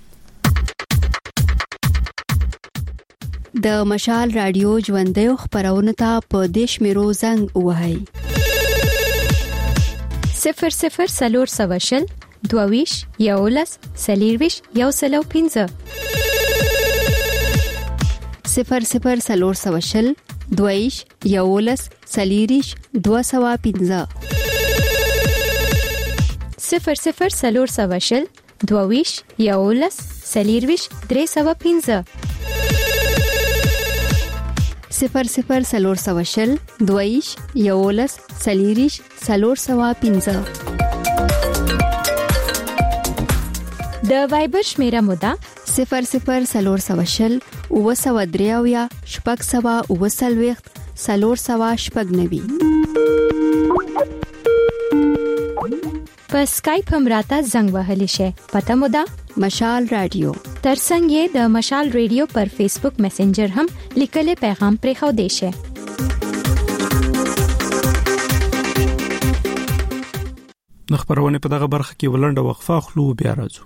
د مشال رادیو ژوندۍ خبرونه ته په دیش میرو زنګ وهاي صفر صفر سلور سواشل دوویش یولس سلیرویش یو سلو پینځه صفر صفر سلور سواشل دویش یولس سلیریش دو سوا پینځه صفر صفر سلور سواشل دوویش یولس سلیرویش درې سوا پینځه صفر صفر سلور سواشل دویش یولس سلیریش سلور سوا پینځه. د وایبر شمیره مودا صفر صفر سلور سواشل او سوا دریاویا شپږ سوا او سلويخت سلور سوا شپږ نوي. په سکایپ هم راته زنګ وهلی شي پته مودا مشال رادیو. ترڅنګ یې د مشال رادیو پر فیسبوک میسنجر هم لیکل پیغام پرې خو دی شي. د خبرونه په دغه برخه کې ولنډه وقفه خلو بیا راځو.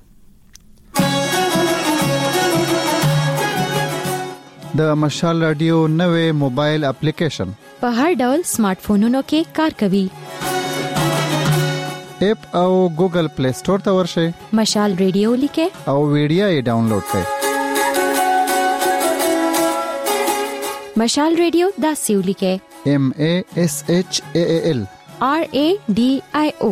د مشال رادیو نوې موبایل اپلیکیشن په هر ډول سمارټ فونونو کې کار کوي. اپ او ګوګل پلی سٹور ته ورشئ مشال رادیو لیکه او ویډیو یې ډاونلوډ کړئ. مشال رادیو دا سیو لیکه M A S H A A L R A D I O.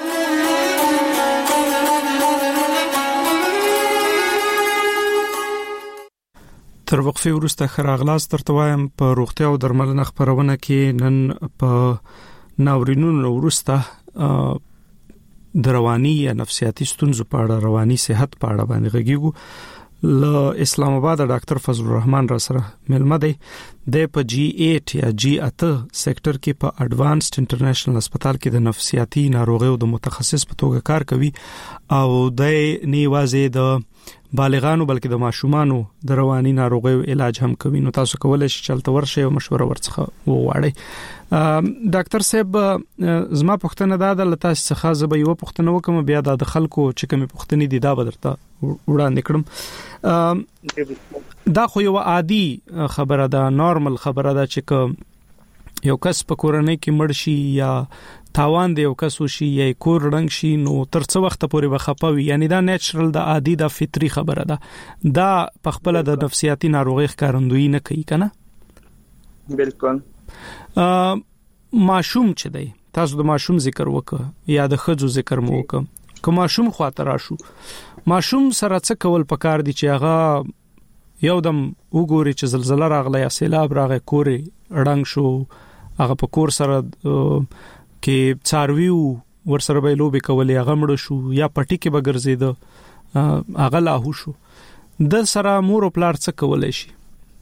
تر وقفه وروسته خراغلاس ترته وایم په روغتیا او درملنه خبرونه کې نن په ناورینونو وروسته د رواني یا نفسیاتي ستونزو په اړه رواني صحت په اړه باندې غږیږو. له اسلام آباد ډاکټر فضل الرحمن را سره ملمه دی د په جی اټ یا جی اته سېکټر کې په اډوانسډ انټرنیشنل هسپتال کې د نفسیاتي ناروغیو د متخصص په توګه کار کوي او د نیوازې د بالغانو بلکې د ماشومانو د رواني ناروغیو علاج هم کوي. نو تاسو کولای شئ چلته ورشئ او مشوره ورڅخه وغواړئ. ډاکټر صاحب زما پوښتنه دا ده لته څخه زه به یو پوښتنه وکم بیا د خلکو چې کومه پوښتنې دي دا بدرته وړاندې کړم. دا خو یو عادي خبره ده نارمل خبره ده چې یو کس په کورنۍ کې مړ شي یا تاوان دی یو کس وشي یا کور رنګ شي نو تر څو وخت پورې بخپوي یعنی دا نیچرل د عادي د فطري خبره ده. دا په خپل د نفسیاتي ناروغي ښکارندوی نه کوي کنه. بالکل. ماشوم چې دی تاسو د ماشوم ذکر وکړه یا د خځو ذکر مو وکړه که ماشوم خاطر راشو ماشوم سره څه کول پکار دي چې هغه یو دم وګوري چې زلزلہ راغله یا سیلاب راغی کور رنګ شو هغه په کور سره کې څارویو ورسره به لوبي کولې هغه مړ شو یا پټي کې بغرزیده هغه لاهو شو د سره مور او پلار څه کولای شي.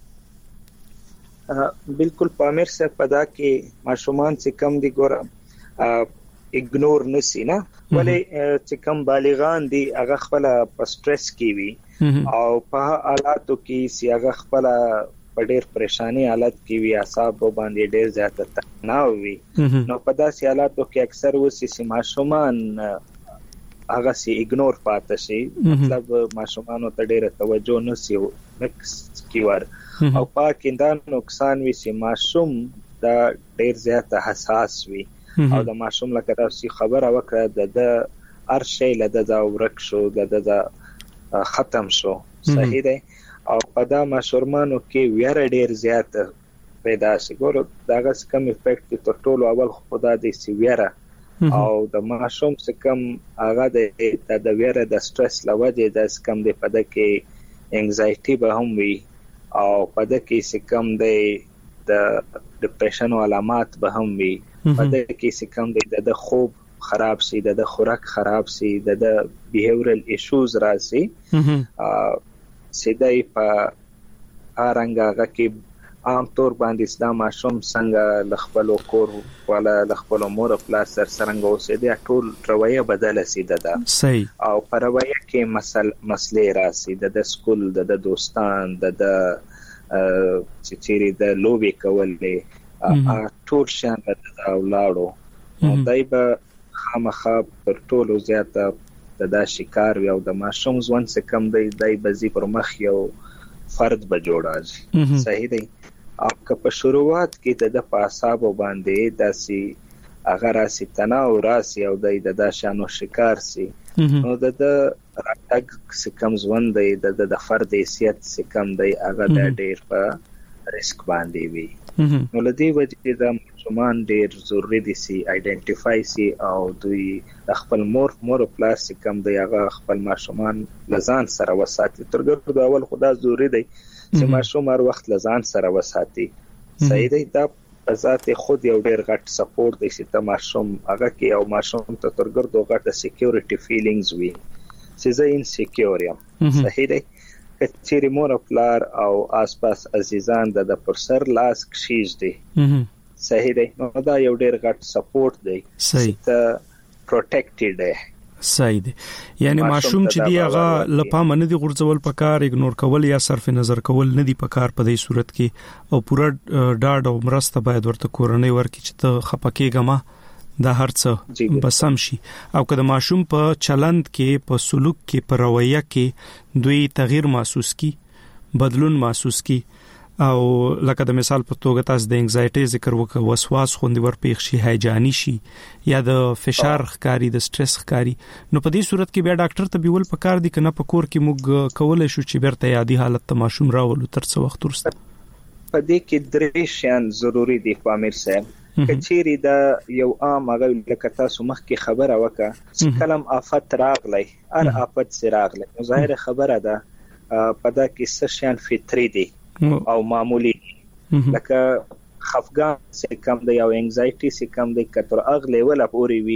بالکل پامیر صاحب پدا کې ماشومان چې کم دي ګوره اګنور نسی نه ولې چې کم بالغان دي هغه خپل په سټرس کې وي او په حالاتو کې سی هغه خپل په ډېر پریشانی حالت کې وي اعصاب باندې ډېر زیات تناو وي نو په داسې حالاتو کې اکثر وسی سي ماشومان هغه سي اګنور پاتې شي مطلب ماشومانو ته ډېر توجه نسی مکس کیور او پاکیندا نقصان وي سي ماشوم دا ډېر زیات حساس وي او د ماشوم لکه تاسو خبره وکړه د هر شی له د ورک شو د ختم شو صحیح دی او په دا ماشومانو کې ویره ډیر زیات پیدا شي ګورو داغه کم افیکټ تر ټولو اول خدا دې سی ویره او د ماشوم څخه کم هغه د د ویره د سټرس لوجه د کم د پد کې انګزایټي به هم وي او پد کې څخه کم د د ډیپریشن علامات به هم وي په دې کې څه کم دی د خوب خراب سي د خوراک خراب سي د بیهیورل ایشوز راسي سیدای په ارنګه کې عام طور باندې اسلام ماشوم څنګه لخپلو کور ولا لخپلو مور خپل سر څنګه اوسېدي ټول رویه بدله سي ده صحیح او په رویه کې مسل مسلې راسي د سکول د دوستان د چې چیرې د لوبي کولې ټول شان د اولادو نو دای به خامخا پر ټولو زیاته د دا شکار او د ماشوم ځوان څخه کم دی دای بزی پر مخ یو فرد به جوړاږي صحیح دی او که په شروعات کې د پاسابو باندې داسي اگر راسي تناو راسي او د د شانو شکار سي نو د د راټک سکم ځوان دی د د فرد حیثیت سکم دی هغه د ډیر په ریسک باندې وي نو لدی وجه د ماشومان ډیر ضروري دي سي ایډنټیفای سي او دوی خپل مور مور پلاس کم دی هغه خپل ماشومان لزان سره وساتي ترګر د اول خدا ضروري دی چې ماشوم هر وخت لزان سره وساتي صحیح دی دا په ذات خود یو ډیر غټ سپورټ دی چې ته ماشوم هغه کې او ماشوم ته ترګر د غټ سکیورټي فیلینګز وي چې زه ان سکیور یم صحیح دی کچېری مور پلار او آس پاس عزیزان د پرسر لاس کشیز دی صحیح دی نو دا یو ډیر غټ سپورټ دی صحیح ته پروټیکټډ دی صحیح دی یعنی ماشوم چې دی هغه لپاره نه دی غورځول پکار اګنور کول یا صرف نظر کول نه دی پکار په دې صورت کې او پورا ډاډ او مرسته باید ورته کورنۍ ورکړي چې ته خپکیګما دا هرڅه بسم شي او کله ماشوم په چلند کې په سلوک کې په رویه کې دوی تغییر محسوس کی بدلون محسوس کی او لکه د مثال په توګه تاسو د انګزایټي ذکر وکړ وسواس خوندې ورپېښ شي هیجانی شي یا د فشار ښکاری د سټرس ښکاری نو په دې صورت کې بیا ډاکټر ته بیول پکار دي کنه په کور کې موږ کولای شو چې بیرته یادي حالت ته ماشوم راولو تر څو وخت وروسته په دې کې درې شیان ضروری دي پامیر صاحب کچېری دا یو عام هغه لکه تاسو مخکې خبره وکړه چې کلم آفت راغلی هر آفت سره راغلی نو ظاهر خبره ده په دا کې څه شیان فطری دي او معمولی لکه خفګان څخه کم دی او انګزایټي څخه کم دی کتر اغله ولا پوری وي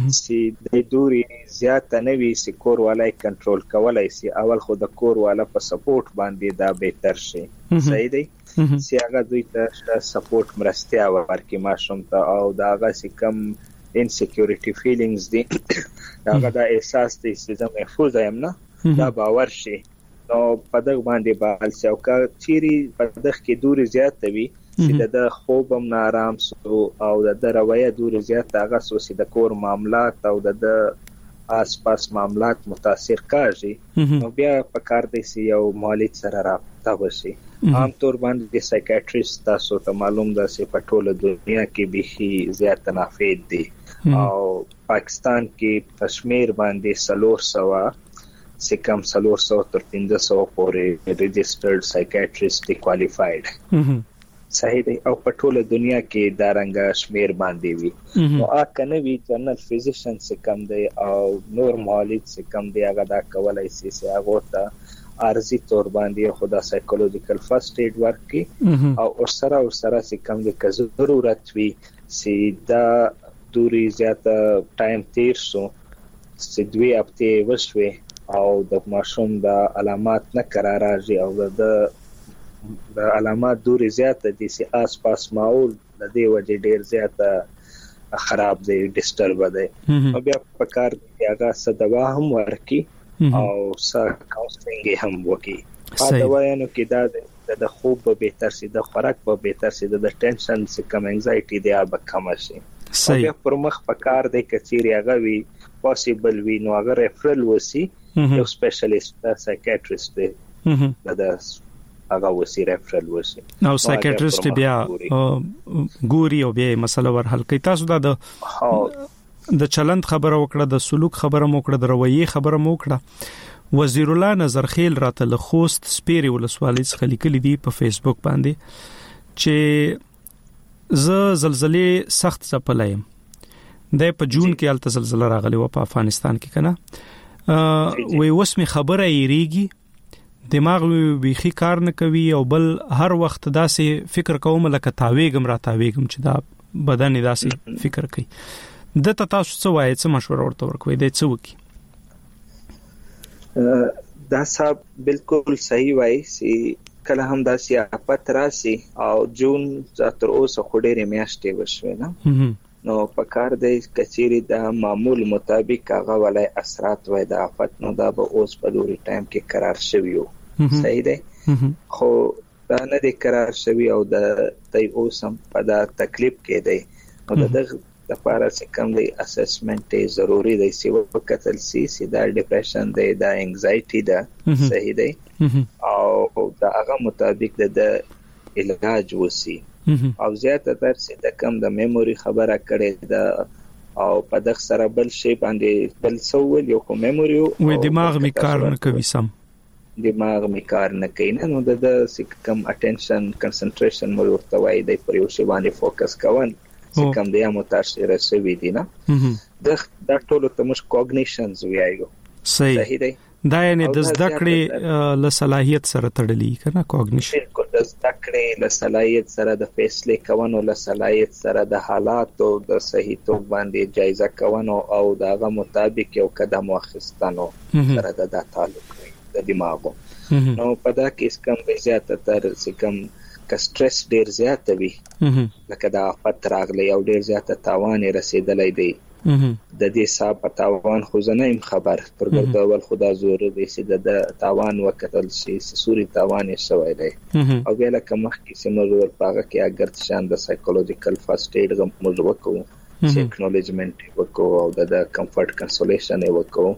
چې د دوري زیات نه وي چې کور والای کنټرول کولای شي اول خو د کور والا په سپورټ باندې دا بهتر شي صحیح دی چې هغه دوی ته سپورټ مرستیا ورکړي ماشوم ته او دا هغه چې کم انسیکیورټي فیلینګز دي هغه دا احساس دي چې زه محفوظ یم نه دا باور شي نو په دغه باندې بال څو کا چيري په دغه کې دوري زیات وي چې د خوبم نارام سو او د رویه دوري زیات هغه سو چې د کور معاملات او د آس پاس معاملات متاثر کاږي نو بیا په کار دي چې یو مالک سره رابطه وشي عام طور باندې سایکیاټریست تاسو ته معلوم ده چې په ټوله دنیا کې به زیات نافید دي او پاکستان کې کشمیر باندې سلور سوا سکم سلور سو تر پنځه سو پورې ريجسترډ سایکیاټریست دی کوالیفاید صحیح دی او په ټوله دنیا کې دا رنګ شمیر باندې وي نو اګه نه وی جنرال فزیشن سکم دی او نور معالج سکم دی هغه دا کولای شي چې هغه ته ارزي تور باندې خدا سایکولوژیکل فرست ایډ ورکي او سره او سره سکم دی که ضرورت وي چې دا دوری زیاته ټایم تیر سو چې دوی هفته وشوي او د ماشوم د علامات نه قرار راځي او د د علامات دوري زیاته دي چې آس پاس ماحول د دې وجه ډیر زیاته خراب دی ډیسټرب دی او بیا په کار دی هغه صدوا هم ورکی او سا کاونسلینګ هم وکي په دوايانو کې دا د خوب په بهتر سي د خوراک په بهتر سي د ټینشن څخه کم انګزایټي دی هغه کم شي بیا پر مخ په کار دی کچيري هغه وی پوسیبل وی نو هغه ریفرل وسی یو سپیشلیست سایکیاټریست دی دا هغه وسی ریفرل وسی نو سایکیاټریست بیا ګوري او بیا مسله ور حل کوي تاسو دا د د چلند خبره وکړه د سلوک خبره وکړه د رویه خبره وکړه وزیر الله نظرخیل راته له خوست سپيري ولسوالۍ څخه لیکلي دی په فیسبوک باندې چې ز زلزلې سخت ځپلایم د په جون کې الته زلزلہ راغلی و په افغانستان کې کنه وې وسمه خبره یریږي دماغ به کار نه کوي او بل هر وخت داسې فکر کوم لکه تاویګم را تاویګم چې دا بدن داسې فکر کوي. د تاسو څه وایي څه مشوره ورته ورکوي د څه وکي؟ دا صاحب بالکل صحیح وایي چې کله هم دا سیاپت راسي او جون تر اوسه خډېره میاشتې وشوي نه نو په کار دی کچېری د معمول مطابق هغه ولای اثرات وای د آفت نو دا به اوس په لوري ټایم کې قرار شوی یو صحیح دی خو دا نه دی قرار شوی او د دای اوس هم په دا تکلیف کې دی او د دغه لپاره چې کوم دی اسسمنت ضروری دی چې وکتل سي چې دا ډیپریشن دی دا انګزایټي ده صحیح دی او دا هغه مطابق د علاج وسی او زیاته تر چې د کم د میموري خبره کړي دا او په دغه سره بل شی باندې بل سوول یو کوم میموري و دماغ می کار نه کوي سم دماغ می کار نه کوي نه نو د کم اټینشن کنسنټریشن مو ورته وای دی پر یو شی باندې فوکس کوون چې کم دی متاثر شوی دی نه د د ټولو ته مش کوګنیشنز ویایو صحیح دی دا یعنی د زده کړې له صلاحیت سره تړلی کنه کوګنیشن بالکل د زده کړې له صلاحیت سره د فیصله کوونو له صلاحیت سره د حالاتو د صحیح توګ باندې جایزه کوونو او دغه مطابق یو قدم واخیستنو سره د تعلق دی د دماغو نو په دا کې کم زیاته تر کم ک سټرس ډیر زیات وي لکه دا آفت راغلی او ډیر زیات تاوان رسیدلی دی د دې صاحب تاوان خو زنه ایم خبر پر ګرځول خدا زور دی چې د تاوان وکتل شي سوري تاوان یې شوی دی او بیا لکه مخکې چې موږ ورپاغه کې اگر شان د سایکولوژیکل فرست ایډ غو موږ وکړو چې اکنالجمنت وکړو او د کمفورت کنسولیشن وکړو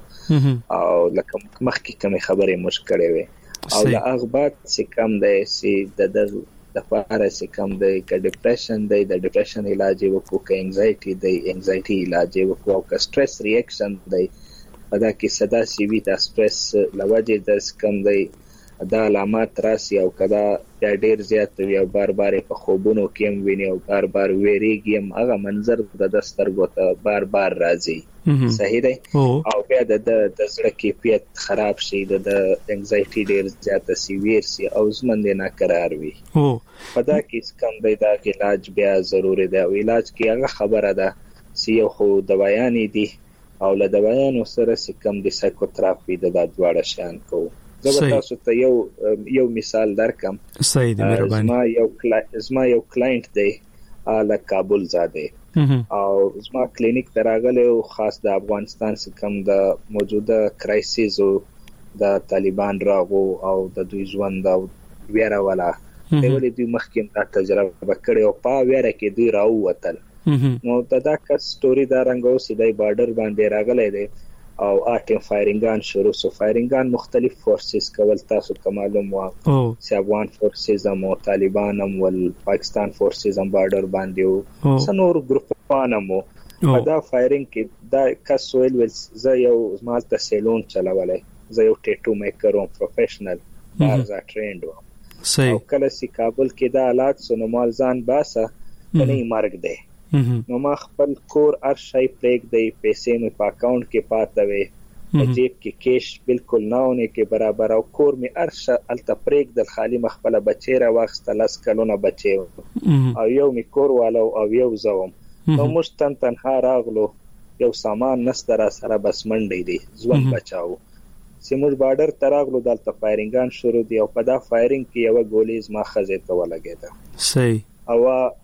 او لکه مخکې کوم خبرې موږ کړې وې او د اغبات چې کم دی چې د د فاره چې کم دی ک ډیپریشن دی د ډیپریشن علاج وکړو ک انګزایټي دی انګزایټي علاج وکړو او ک سټرس ریاکشن دی دا کې صدا سی وی د سټرس لوجه د کم دی دا علامات راسي او کدا ډېر زیات وي او بار بار په خوبونو کې هم ویني او بار بار ویریږي هم هغه منظر د دسترګو ته بار بار راځي صحیح دی او بیا د د زړه کیفیت خراب شي د انګزایټي ډېر زیات سیویر سي او زمند نه قرار وي په دا کې کم دی دا علاج بیا ضروری دی او علاج کې هغه خبره ده چې یو خو دوايانې دي او له دوايانو سره کم د سایکوتراپي د دواړه شان کو زه تاسو ته یو یو مثال درکم صحیح دی مهرباني زما یو زما یو کلاینټ دی له کابل زاده او زما کلینیک تراغله او خاص د افغانستان څخه کم د موجوده کرایسیس او د طالبان راغو او د دوی ژوند او ویره ولا د ولې دوی مخکې دا تجربه کړې او په ویره کې دوی راووتل نو دا کا سټوري دا رنګو سیدای بارډر باندې راغله دی او اټم فایرینګان شروع سو فایرینګان مختلف فورسز کول تاسو معلوم و چې افغان فورسز هم او طالبان هم ول پاکستان فورسز هم بارډر باندې او سنور ګروپونه مو دا فایرینګ کې دا کسویل ول زه یو مال ته سیلون چلولای زه یو ټیټو میکر او پروفیشنل بارزا ټریند و او کله چې کابل کې دا حالات سونو مال ځان باسه نه مرګ دی نو ما خپل کور ارشای پلیک دی پیسې مې په اکاونټ کې پاتې وې په جیب کې کیش بالکل ناونه کې برابر او کور مې ارشه الته پریک د خالی مخبله بچی را واخسته لاس کلونه بچی او یو مې کور والو او یو زوم نو مشتن تنها راغلو یو سامان نستره سره بس منډې دی ځوان بچاو سیموږ بارډر تراغلو دلته فایرینګان شروع دی او په دا فایرینګ کې یو ګولې زما خزه ته ولګیده صحیح او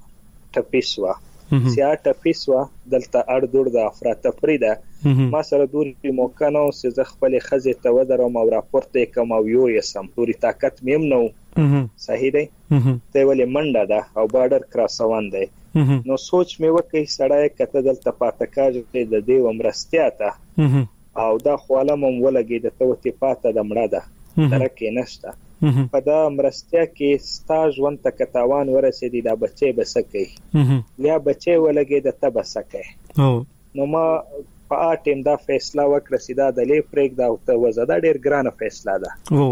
ټپیسوا سیاټه پیسوا دلته اړ دوړ د افراطفری ده ما سره دوی موکانو چې ز خپل خزه ته ودرم او راپورته کوم او یو یې سم پوری طاقت میم نو صحیح دی ته ولې منډه ده او بارډر کراسوان دی نو سوچ مې وکړ سړی کته دلته پاتکاج د دې ومرستیا ته او دا خواله مم ولګي د توتی پاته د مړه ده ترکه نشته په دا مرستیا کې سټاژ وان تک تاوان ورسېدي دا بچي بسکه یا بچي ولګي د تبسکه نو ما په اټیم دا فیصله وکړه چې دا د لې پریک دا او ته وزدا ډیر ګرانه فیصله ده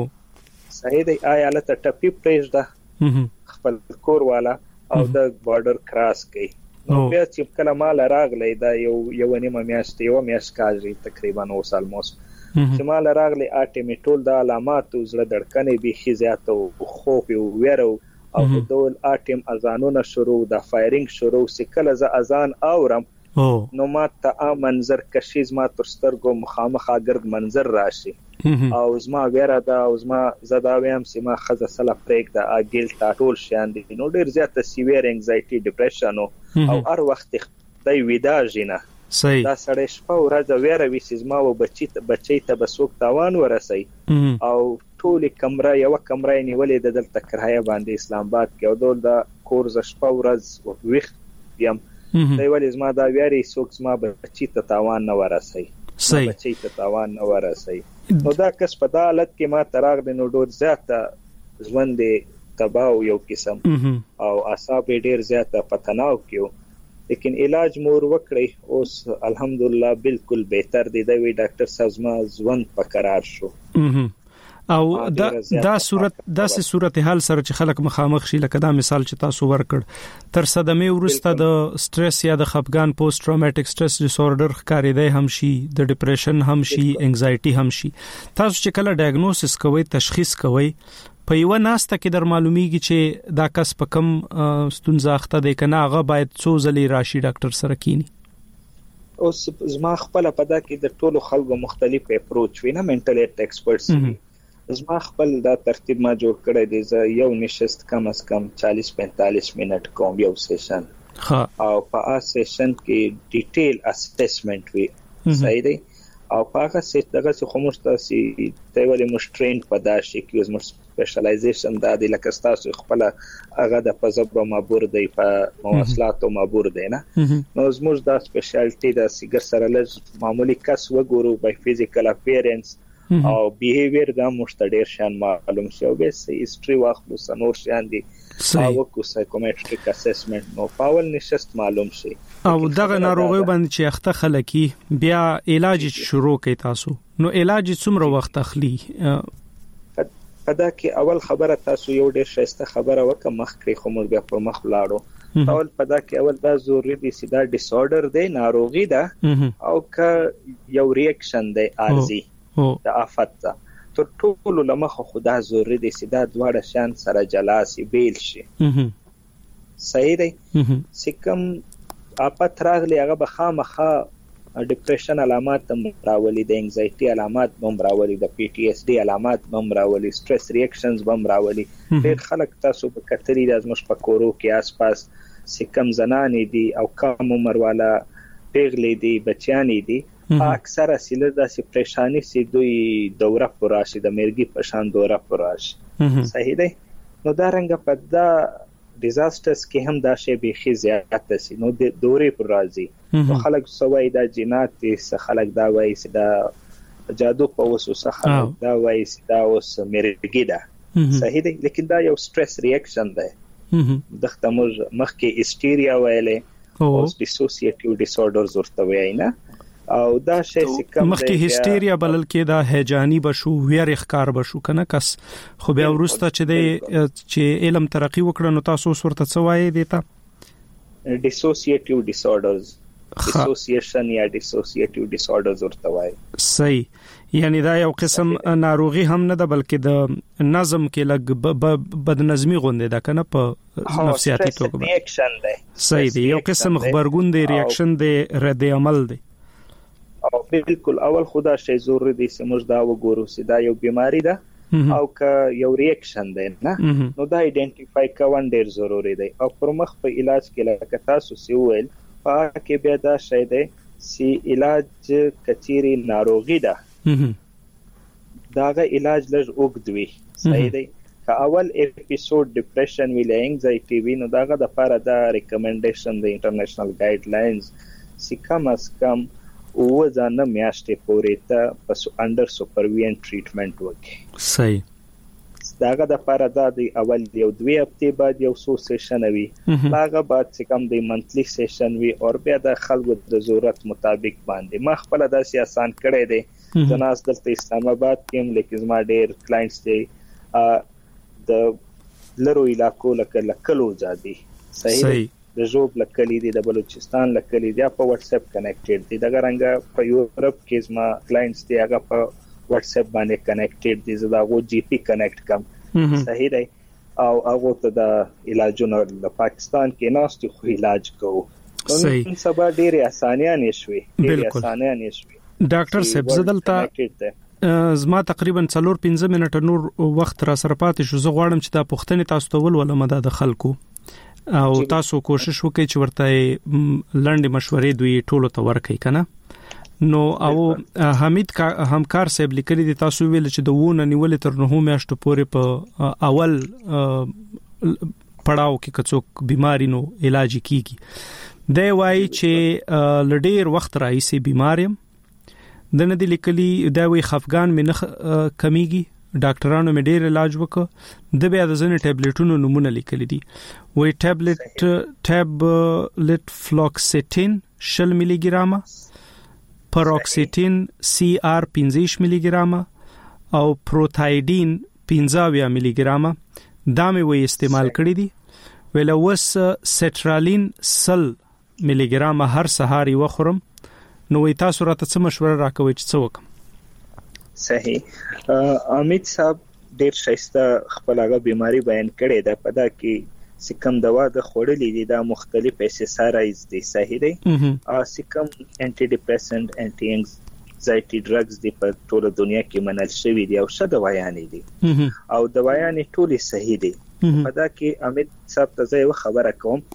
صحیح دی آیا لته ټپی پریج ده خپل کور والا او د بارډر کراس کوي نو بیا چې کله مال راغلی دا یو یو نیمه میاشت یو میاشت کاږي تقریبا اوس الموست چې مال راغلی اټیم ټول د علامات زړه دړکنې به خزيات او خوف او ویرو او د دول اټم اذانونه شروع د فایرینګ شروع سکل ز اذان اورم نو ما ته منظر کشیز ما تر سترګو مخامخ اګرد منظر راشي او زما ویرا دا او زما زداویم سیما خزه سلا پریک دا اګیل ټاټول شان دي نو ډیر زیات سیویر انگزایټي ډیپریشن او هر وخت دای ودا جنا صحیح دا سړی شپه ورځ ویره وي سیزما او بچی ته بچی ته بسوک تاوان ورسي او ټول کمره یو کمره نیولې د دلته کرایه باندې اسلام آباد کې او دول دا کورز شپه ورځ ویخ یم دی ولې زما دا ویاري سوک زما بچی ته تاوان نه ورسي صحیح بچی ته تاوان نه ورسي نو دا کس په دالت کې ما تراغ د نو ډور زیاته ژوند تباو یو قسم او اعصاب ډیر زیاته پتناو کیو لیکن علاج مور وکړي اوس الحمدلله بالکل بهتر دی دی ډاکټر صاحب ما ژوند په قرار شو او دا دا صورت داسې صورت حال سره چې خلک مخامخ شي لکه دا مثال چې تاسو ورکړ تر صدمه ورسته د سټرس یا د خفګان پوسټ ټراوماټیک سټرس ډیس اوردر ښکارېدای هم شي د ډیپریشن هم شي انگزایټي هم شي تاسو چې کله ډایګنوسس کوئ تشخیص کوئ په یو ناسته کې در معلومیږي چې دا کس په کم ستونزه اخته دی کنه هغه باید څو ځلې راشي ډاکټر سره کینی اوس زما خپل پدا کې د ټولو خلکو مختلف اپروچ وینه منټل هیلث ایکسپرټس زما خپل دا ترتیب ما جوړ کړی دی زه یو نشست کم از کم چالیس پینتالیس منټ کوم یو سیشن او په ا سیشن کې ډیټیل اسسمنټ وی صحیح دی او په هغه سیټ دغه څه خموش تاسو ته ولې مشټرین پدا شي کې زموږ سپیشلایزیشن د دې لکه تاسو خپل هغه د فزب مابور دی په مواصلات او مابور دی نه نو زموږ د سپیشالټي د سیګر سره لږ معمولی کس وګورو بای فزیکل اپیرنس او بیهیویر دا مشتډیر شان معلوم شو به سي هیستوري واخلو سنور شان دي او کو سایکومټریک اسسمنت نو پاول نشست معلوم شي او دغه ناروغي باندې چې اخته خلکی بیا علاج شروع کوي تاسو نو علاج څومره وخت اخلي پدا کې اول خبره تاسو یو ډیر شایسته خبره وکم مخ کړی خو موږ بیا په مخ لاړو اول پدا کې اول دا ضروري دي چې دا ډیس اوردر دی ناروغي ده او که یو ریاکشن دی عارضی د آفت ته تر ټولو لمخه خدا ضروري دي چې دا دواړه شان سره جلا سي بیل شي صحیح دی سکم آفت راغلی هغه به خامخا ډیپریشن علامات هم راولي د انگزایټي علامات هم راولي د پی ټی ایس ډي علامات هم راولي سټرس ریاکشنز هم راولي ډېر خلک تاسو په کتري د ازمش په کورو کې آس پاس سکم زنانې دي او کم عمر والا پیغلې دي بچیانې دي اکثر اصله د پریشانی سي دوی دوره پراشي د مرګي پشان دوره پراشي صحیح دی نو دا رنګ په دا ډیزاسترز کې هم دا شی به خي زیات سي نو د دوره پر راځي نو خلک سوای دا جنات سه خلک دا وایي چې دا جادو په وسو سه خلک دا وایي چې دا اوس مرګي ده صحیح دی لیکن دا یو سټرس ریاکشن ده دغه مخ کې هیستيریا ویلې او ډیسوسییټیو ډیس اوردرز ورته وایي نه او دا شی سکم مخکې هیستيریا بلل کې دا هیجانی بشو ویر اخکار بشو کنه کس خو بیا ورسته چې د چې علم ترقی وکړ نو تاسو ورته څه وایي دیتا ډیسوسییټیو ډیس اوردرز ډیسوسییشن یا ډیسوسییټیو ډیس اوردرز ورته وایي صحیح یعنی دا یو قسم ناروغي هم نه ده بلکې د نظم کې لګ بدنظمی غونډه ده کنه په نفسیاتي توګه ریاکشن ده صحیح دی یو قسم خبرګون دی ریاکشن دی رد عمل دی او بالکل اول خدا شی ضروري دي چې موږ دا وګورو چې دا یو بیماری ده او که یو ریاکشن ده نه نو دا ایدنټیفای کول ډیر ضروري دی او پر مخ په علاج کې لکه تاسو سی ویل پاکه بیا دا شی دی چې علاج کچيري ناروغي ده داغه علاج لږ وګدوي صحیح دی که اول اپیسود ډیپریشن وی انگزایټي وی نو داغه د لپاره دا ریکمنډیشن د انټرنیشنل ګایډ لاینز چې کم از کم او ځانه میاشتې پورې ته پس انډر سپرویژن ټریټمنټ وکړي صحیح داغه د لپاره دا د اول یو دوی هفته بعد یو سو سیشن وي هغه بعد چې کوم د منتلی سیشن وي او بیا د خلکو د ضرورت مطابق باندې ما خپل داسې آسان کړی دی جناز دلته اسلام آباد کې لیکن ما ډېر کلاینټس دي د لرو علاقو لکه لکلو ځادي صحیح د جوب لکلی دي د بلوچستان لکلی دي په واتس اپ کنیکټډ دي دغه رنګ په یورپ کې زما کلاینټس دي هغه په واتس اپ باندې کنیکټډ دي زدا غو جی پی کنیکټ کم صحیح دی او هغه ته د علاجونو د پاکستان کې ناستي خو علاج کوو. نن سبا ډېرې اسانیانې شوي ډېرې اسانیانې شوي. ډاکټر صاحب زدلته زما تقریبا څلور پنځه منټه نور وخت را سره پاتې شو. زه غواړم چې دا پوښتنې تاسو ته ولولم د خلکو او تاسو کوشش وکړئ چې ورته لنډې مشورې دوی ټولو ته ورکړئ کنه. نو او حمید کا همکار صاحب لیکلي دي تاسو ویل چې د وونه نیولې تر نهو میاشتو پورې په اول پړاو کې کڅوک بیماری نو علاج کیږي. دی وایي چې لډیر وخت راځي بیماریم د نه دي لیکلي دا وی خفقان مې نه کمیږي. ډاکټرانو مې ډیر علاج وکړ د بیا د ځنې ټابلیټونو نمونه لیکلي دي. وی ټابلیټ ټابلیټ فلوکسیټین شل ملي ګرامه، پروکسیټین سی آر پنځه ملي ګرامه او پروتایډین پنځه ملي ګرامه دا مې وی استعمال کړی دي. ویل اوس سټرالین سل ملي ګرامه هر سهار یو خورم. نو وی تاسو راته څه مشوره راکوي چې څه وکم؟ صحیح امید صاحب ډیر شایسته خپل هغه بیماری بیان کړي ده. په دا کې سکم دوا د خوړلې دي دا مختلف ایسسارایز دي. صحیح دی. ا سکم انټي ډیپریسنټ انټي انزایټي ډرګز دي په ټوله دنیا کې منل شوی دي او څه دوايانې دي او دوايانې ټولې صحیح دي. په دا کې امید صاحب ته زه یو خبره کوم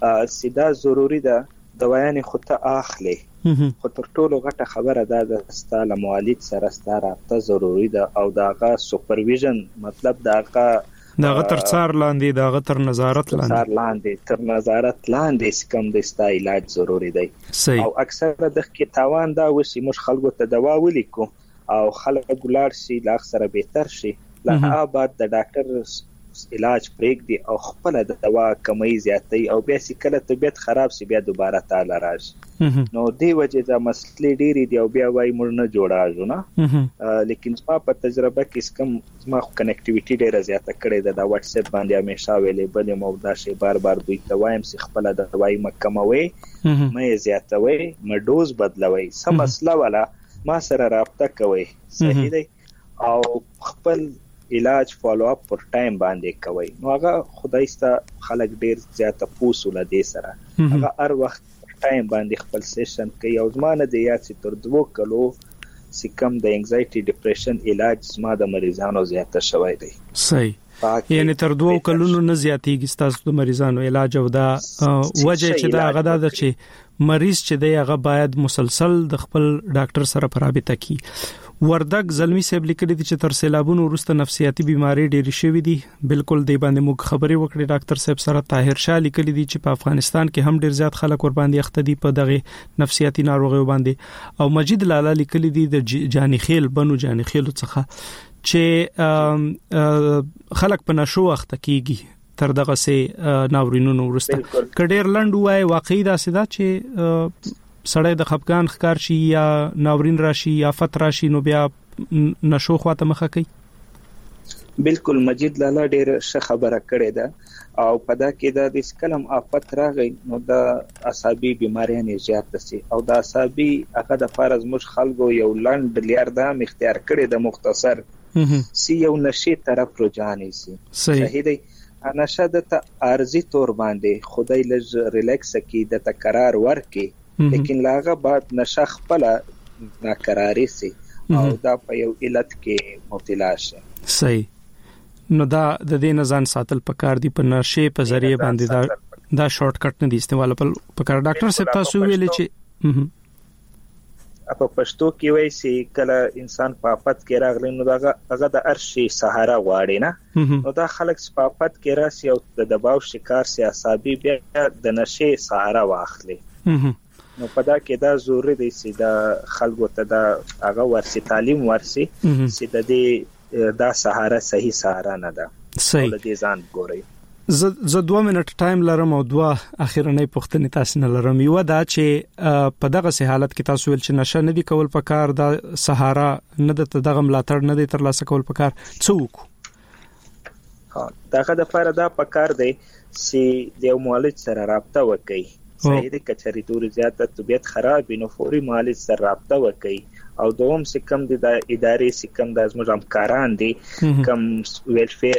سیدا ضروری ده دوايانې خو ته اخلي خو تر ټولو غټه خبره ده د ستاله موالید سره ستاره رابطه ضروری ده او داغه سپرویژن مطلب داغه داغه تر څار لاندې داغه تر نظارت لاندې تر لاندې تر نظارت لاندې کوم د ستا علاج ضروری دی. او اکثره د کې تاوان دا وسی مش خلکو ته دوا ولیکو او خلک ګلار شي لا اکثره بهتر شي لا بعد د ډاکټر علاج پرېګ دی او خپل د دوا کمی زیاتې او بیا چې کله طبيعت خراب شي بیا دوباره تعالی راشي. نو دی وجه دا مسلې ډېری دی او بیا وای مړ نه جوړاږو نه. لیکن ما په تجربه کې کوم ما کنیکټیویټي ډېره زیاته کړې ده د واتس اپ باندې همیشه ویلېبل مو دا شی بار بار دوی ته وایم چې خپل د دوايي مکموي مې زیاتوي مې ډوز بدلوي سم مسله ولا ما سره رابطه کوي. صحیح دی. او خپل علاج فالو اپ پر ټایم باندې کوي. نو هغه خدای ست خلک ډیر زیاته پوسوله دي سره هغه هر وخت ټایم باندې خپل سیشن کوي او زمانه دی یا چې تر دوه کلو سکم د انزایټي ډیپریشن علاج زما د مریضانو زیاته شوی دی. صحیح. یعنی تر دوه کلونو نه زیاتیږي ستاسو د مریضانو علاج او دا وجه چې دا غدا د چې مریض چې دی هغه باید مسلسل د خپل ډاکټر سره په رابطه کی. وردګ زلمی صاحب لیکلي دي چې تر سیلابونو وروسته نفسیاتي بیماری ډېری شوې دي. بالکل دی باندې موږ خبرې وکړې ډاکټر صاحب سره. طاهر شاه لیکلي دي چې په افغانستان کې هم ډېر زیات خلک ور باندې اخته دي په دغه نفسیاتي ناروغیو باندې. او مجید لالا لیکلي دي د جانی خیل بنو جانی خیل څخه چې خلک په نشو اخته کیږي تر دغه سه ناورینونو وروسته. کډیر لند وای واقعي دا سدا چې سړی د خپګان ښکار شي یا ناورین راشي یا فت راشي نو بیا نشو خواته مخه کوي. بالکل مجید لالا ډیر ښه خبره کړې ده او په دا کې د دې کلم افت راغی نو د عصبي بیماریاں زیات دي او د عصبي هغه د فرض مش خلکو یو لند لیر د اختیار کړي د مختصر سی یو نشي طرف رجحاني سي. صحیح دی. نشه د ارزي تور باندې خدای لږ ریلیکس کی د تکرار ورکي لیکن لاغه بعد نشه خپل ناکراری سي او دا په یو علت کې مبتلا شي. صحیح. نو دا د دې نزان ساتل پکار دي په نشه په ذریعہ باندې دا دا شارټ کټ نه دي استعمال پکار. ډاکټر صاحب تاسو ویلې چې په پښتو کې وایي چې کله انسان په افت کې راغلی نو دا هغه د ارشي سهارا غواړي نه. نو دا خلک په افت کې راسي او د دباو شکار سي عصبي بیا د نشه سهارا واخلي. نو په دا کې دا ضروري دی چې دا خلکو ته دا هغه ورسي تعلیم ورسي چې د دې دا سهارا صحیح سهارا نه ده. صحیح. د دې ځان ګوري. ز ز دوه منټ ټایم لرم او دوه اخیرنۍ پوښتنې تاسو نه لرم. یو دا چې په دغه سه حالت کې تاسو ول چې نشه نه دی کول پکار دا سهارا نه د دغه ملاتړ نه دی تر لاسه کول پکار څوک. ها داغه د فار دا پکار دی چې د موالج سره رابطه وکړي. صحیح دی. کچري تور زیاته طبيعت خراب نو فوري موالج سره رابطه وکړي او دوم سکم د ادارې سکم د ازمو همکاران دي کم ویلفیر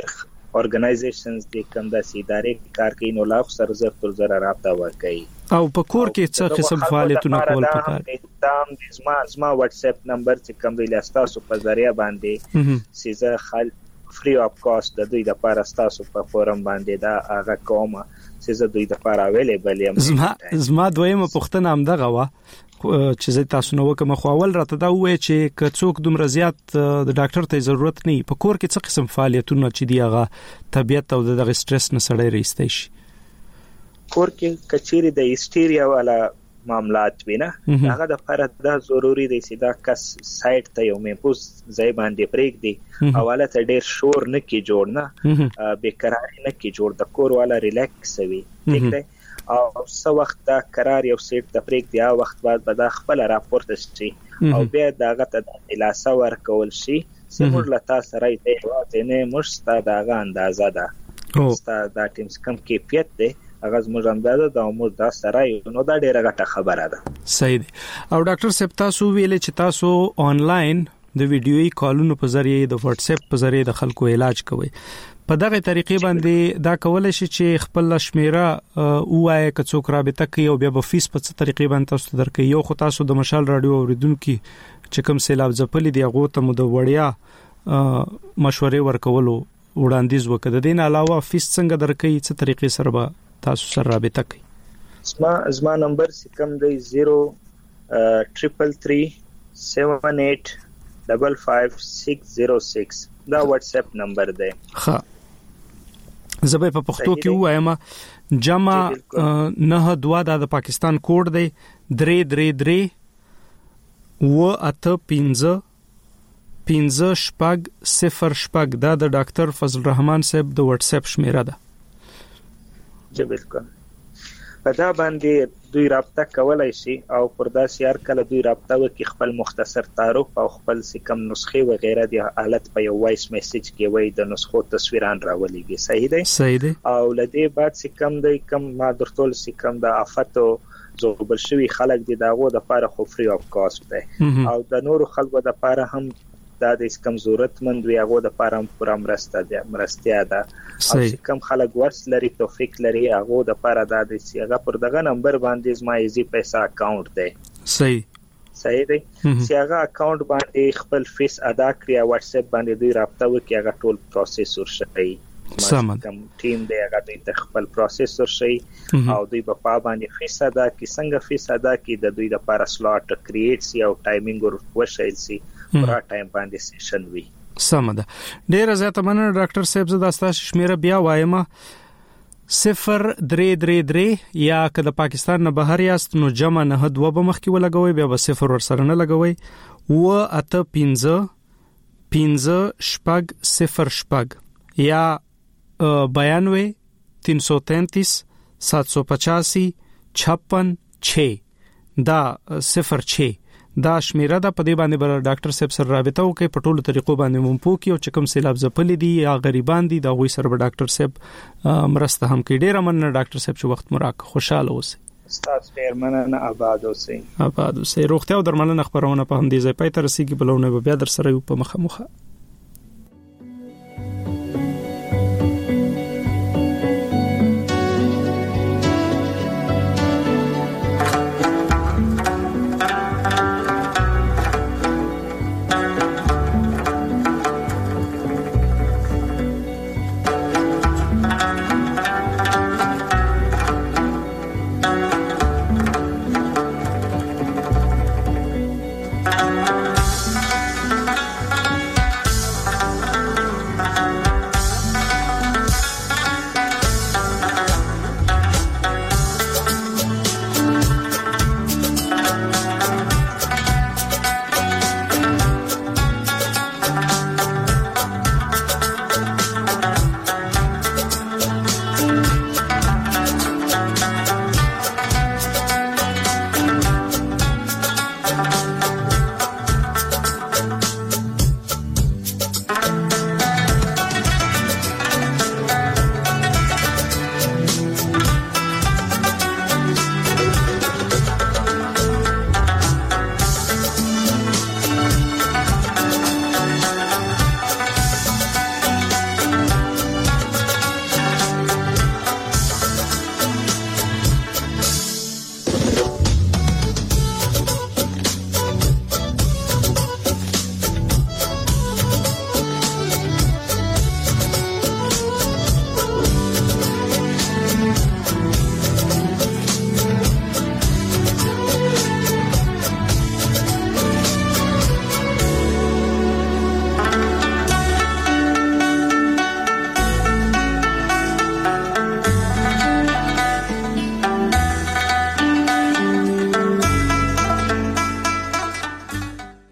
اورګنایزیشنز د کوم د ادارې کار کوي نو لا سره زر تر زر رابطه وکړي. او په کور کې څه قسم فعالیتونه کول پکار؟ دا زما زما واتس اپ نمبر چې کوم دی لاستا په ذریعہ باندې سیزه خل فری اف کاست د دوی د لپاره تاسو په فورم باندې دا هغه کومه سیزه دوی د لپاره اویلیبل یم. زما زما دویمه پوښتنه هم دغه وا چې زه تاسو نو کوم خو اول راته دا وای چې که څوک دومره زیات د ډاکټر ته ضرورت نه په کور کې څه قسم فعالیتونه چې دی هغه طبيعت او د سټرس نه سړی رېستای شي. کور کې کچېری د هیستریا والا معاملات وینه هغه د لپاره دا ضروری دی چې دا کس سایت ته یو محفوظ ځای باندې پریک دی حواله ته ډیر شور نه کی جوړ نه بیقراری نه کی جوړ د کور والا ریلیکس وي ٹھیک دی او څو وخت دا قرار یو سیټ د پریک دی او وخت بعد به دا خپل راپورټ شي او بیا داغه ته الاسه ورکول شي سمور لتا سره دی واته نه مشتا داغه اندازه ده ستا دا ټیمز کم کیفیت دی هغه زموږ اندازه دا موږ دا سره نو دا ډیره غټه خبره ده. صحیح دی. او ډاکټر صاحب تاسو ویلې چې تاسو آنلاین د ویډیوي کالونو په ذریعہ د واتس اپ په ذریعہ د خلکو علاج کوي. په دغه طریقې باندې دا کولای شي چې خپل شمیره اوای که څوک رابطه کوي او بیا په فیس په څه طریقې باندې تاسو درکې یو خو تاسو د مشال رادیو اوریدونکو چې کوم سیلاب ځپلې دی هغه ته مو د وړیا مشورې ورکولو وړاندیز وکړه. د دین علاوه فیس څنګه درکې څه طریقې سره به تاسو سره رابطه کوي؟ زما زما نمبر سکم دی zero triple three seven eight five five six zero six دا واتس اپ نمبر دی. ها زبې په پښتو کې وایم جمع نه دوا د پاکستان کوډ دی درې درې درې و اته پنځه پنځه شپږ صفر شپږ دا د ډاکټر فضل الرحمن صاحب د واتس اپ شمیره ده. جی بالکل. په دا باندې دوی رابطه کولای شي او پر داسې هر کله دوی رابطه وکړي خپل مختصر تعارف او خپل سکم نسخه و غیره د حالت په یو وایس میسج کې وای د نسخو تصویران راولېږي. صحیح دی صحیح دی. او لدی بعد سکم دی کم ما درتول سکم د افاتو زوبل شوی خلک دي داغه د لپاره خو فری اف کاست دی او د نورو خلکو د لپاره هم دا د کم ضرورتمند وي هغه د لپاره پوره مرسته ده مرستیا ده او کم خلک ورس لري توفیق لري هغه د لپاره د دې هغه پر دغه نمبر باندې زما ایزی پیسې اکاونټ دی. صحیح صحیح دی. چې هغه اکاونټ باندې خپل فیس ادا کړی واتس اپ باندې دوی رابطه وکړي هغه ټول پروسس ورشي سمد کم ټیم دی هغه دوی خپل پروسس ورشي او دوی په پا باندې فیس ادا کی څنګه فیس ادا کی د دوی د لپاره سلاټ کریټ سی او ټایمینګ ورشي سي پورا ټایم باندې سیشن وی. سمد. ډیر زیاته مننه ډاکټر صاحب زدا ستاسو شمیره بیا وایم صفر درې درې درې یا که د پاکستان نه بهر یاست نو جمع نه دوه به مخکې ولګوي بیا به صفر ور سره نه لګوي و اته پنځه پنځه شپږ صفر شپږ یا بیانوي تین سو تینتیس سات سو پچاسی چھپن چھ دا صفر چھ دا شمیره ده. په دې باندې بل ډاکټر صاحب سره رابطه وکړي په ټولو طریقو باندې ممپو کې او چې کوم سیلاب ځپلې دي یا غریبان دي دا غوي سره به ډاکټر صاحب مرسته هم کوي. ډیره مننه ډاکټر صاحب چې وخت مراک خوشاله اوسئ. ستاسو ډیر مننه. آباد اوسئ. آباد اوسئ. روغتیا او درملنه خبرونه په هم دي ځای پای تر رسیدي بلونه بیا در سره په مخه مخه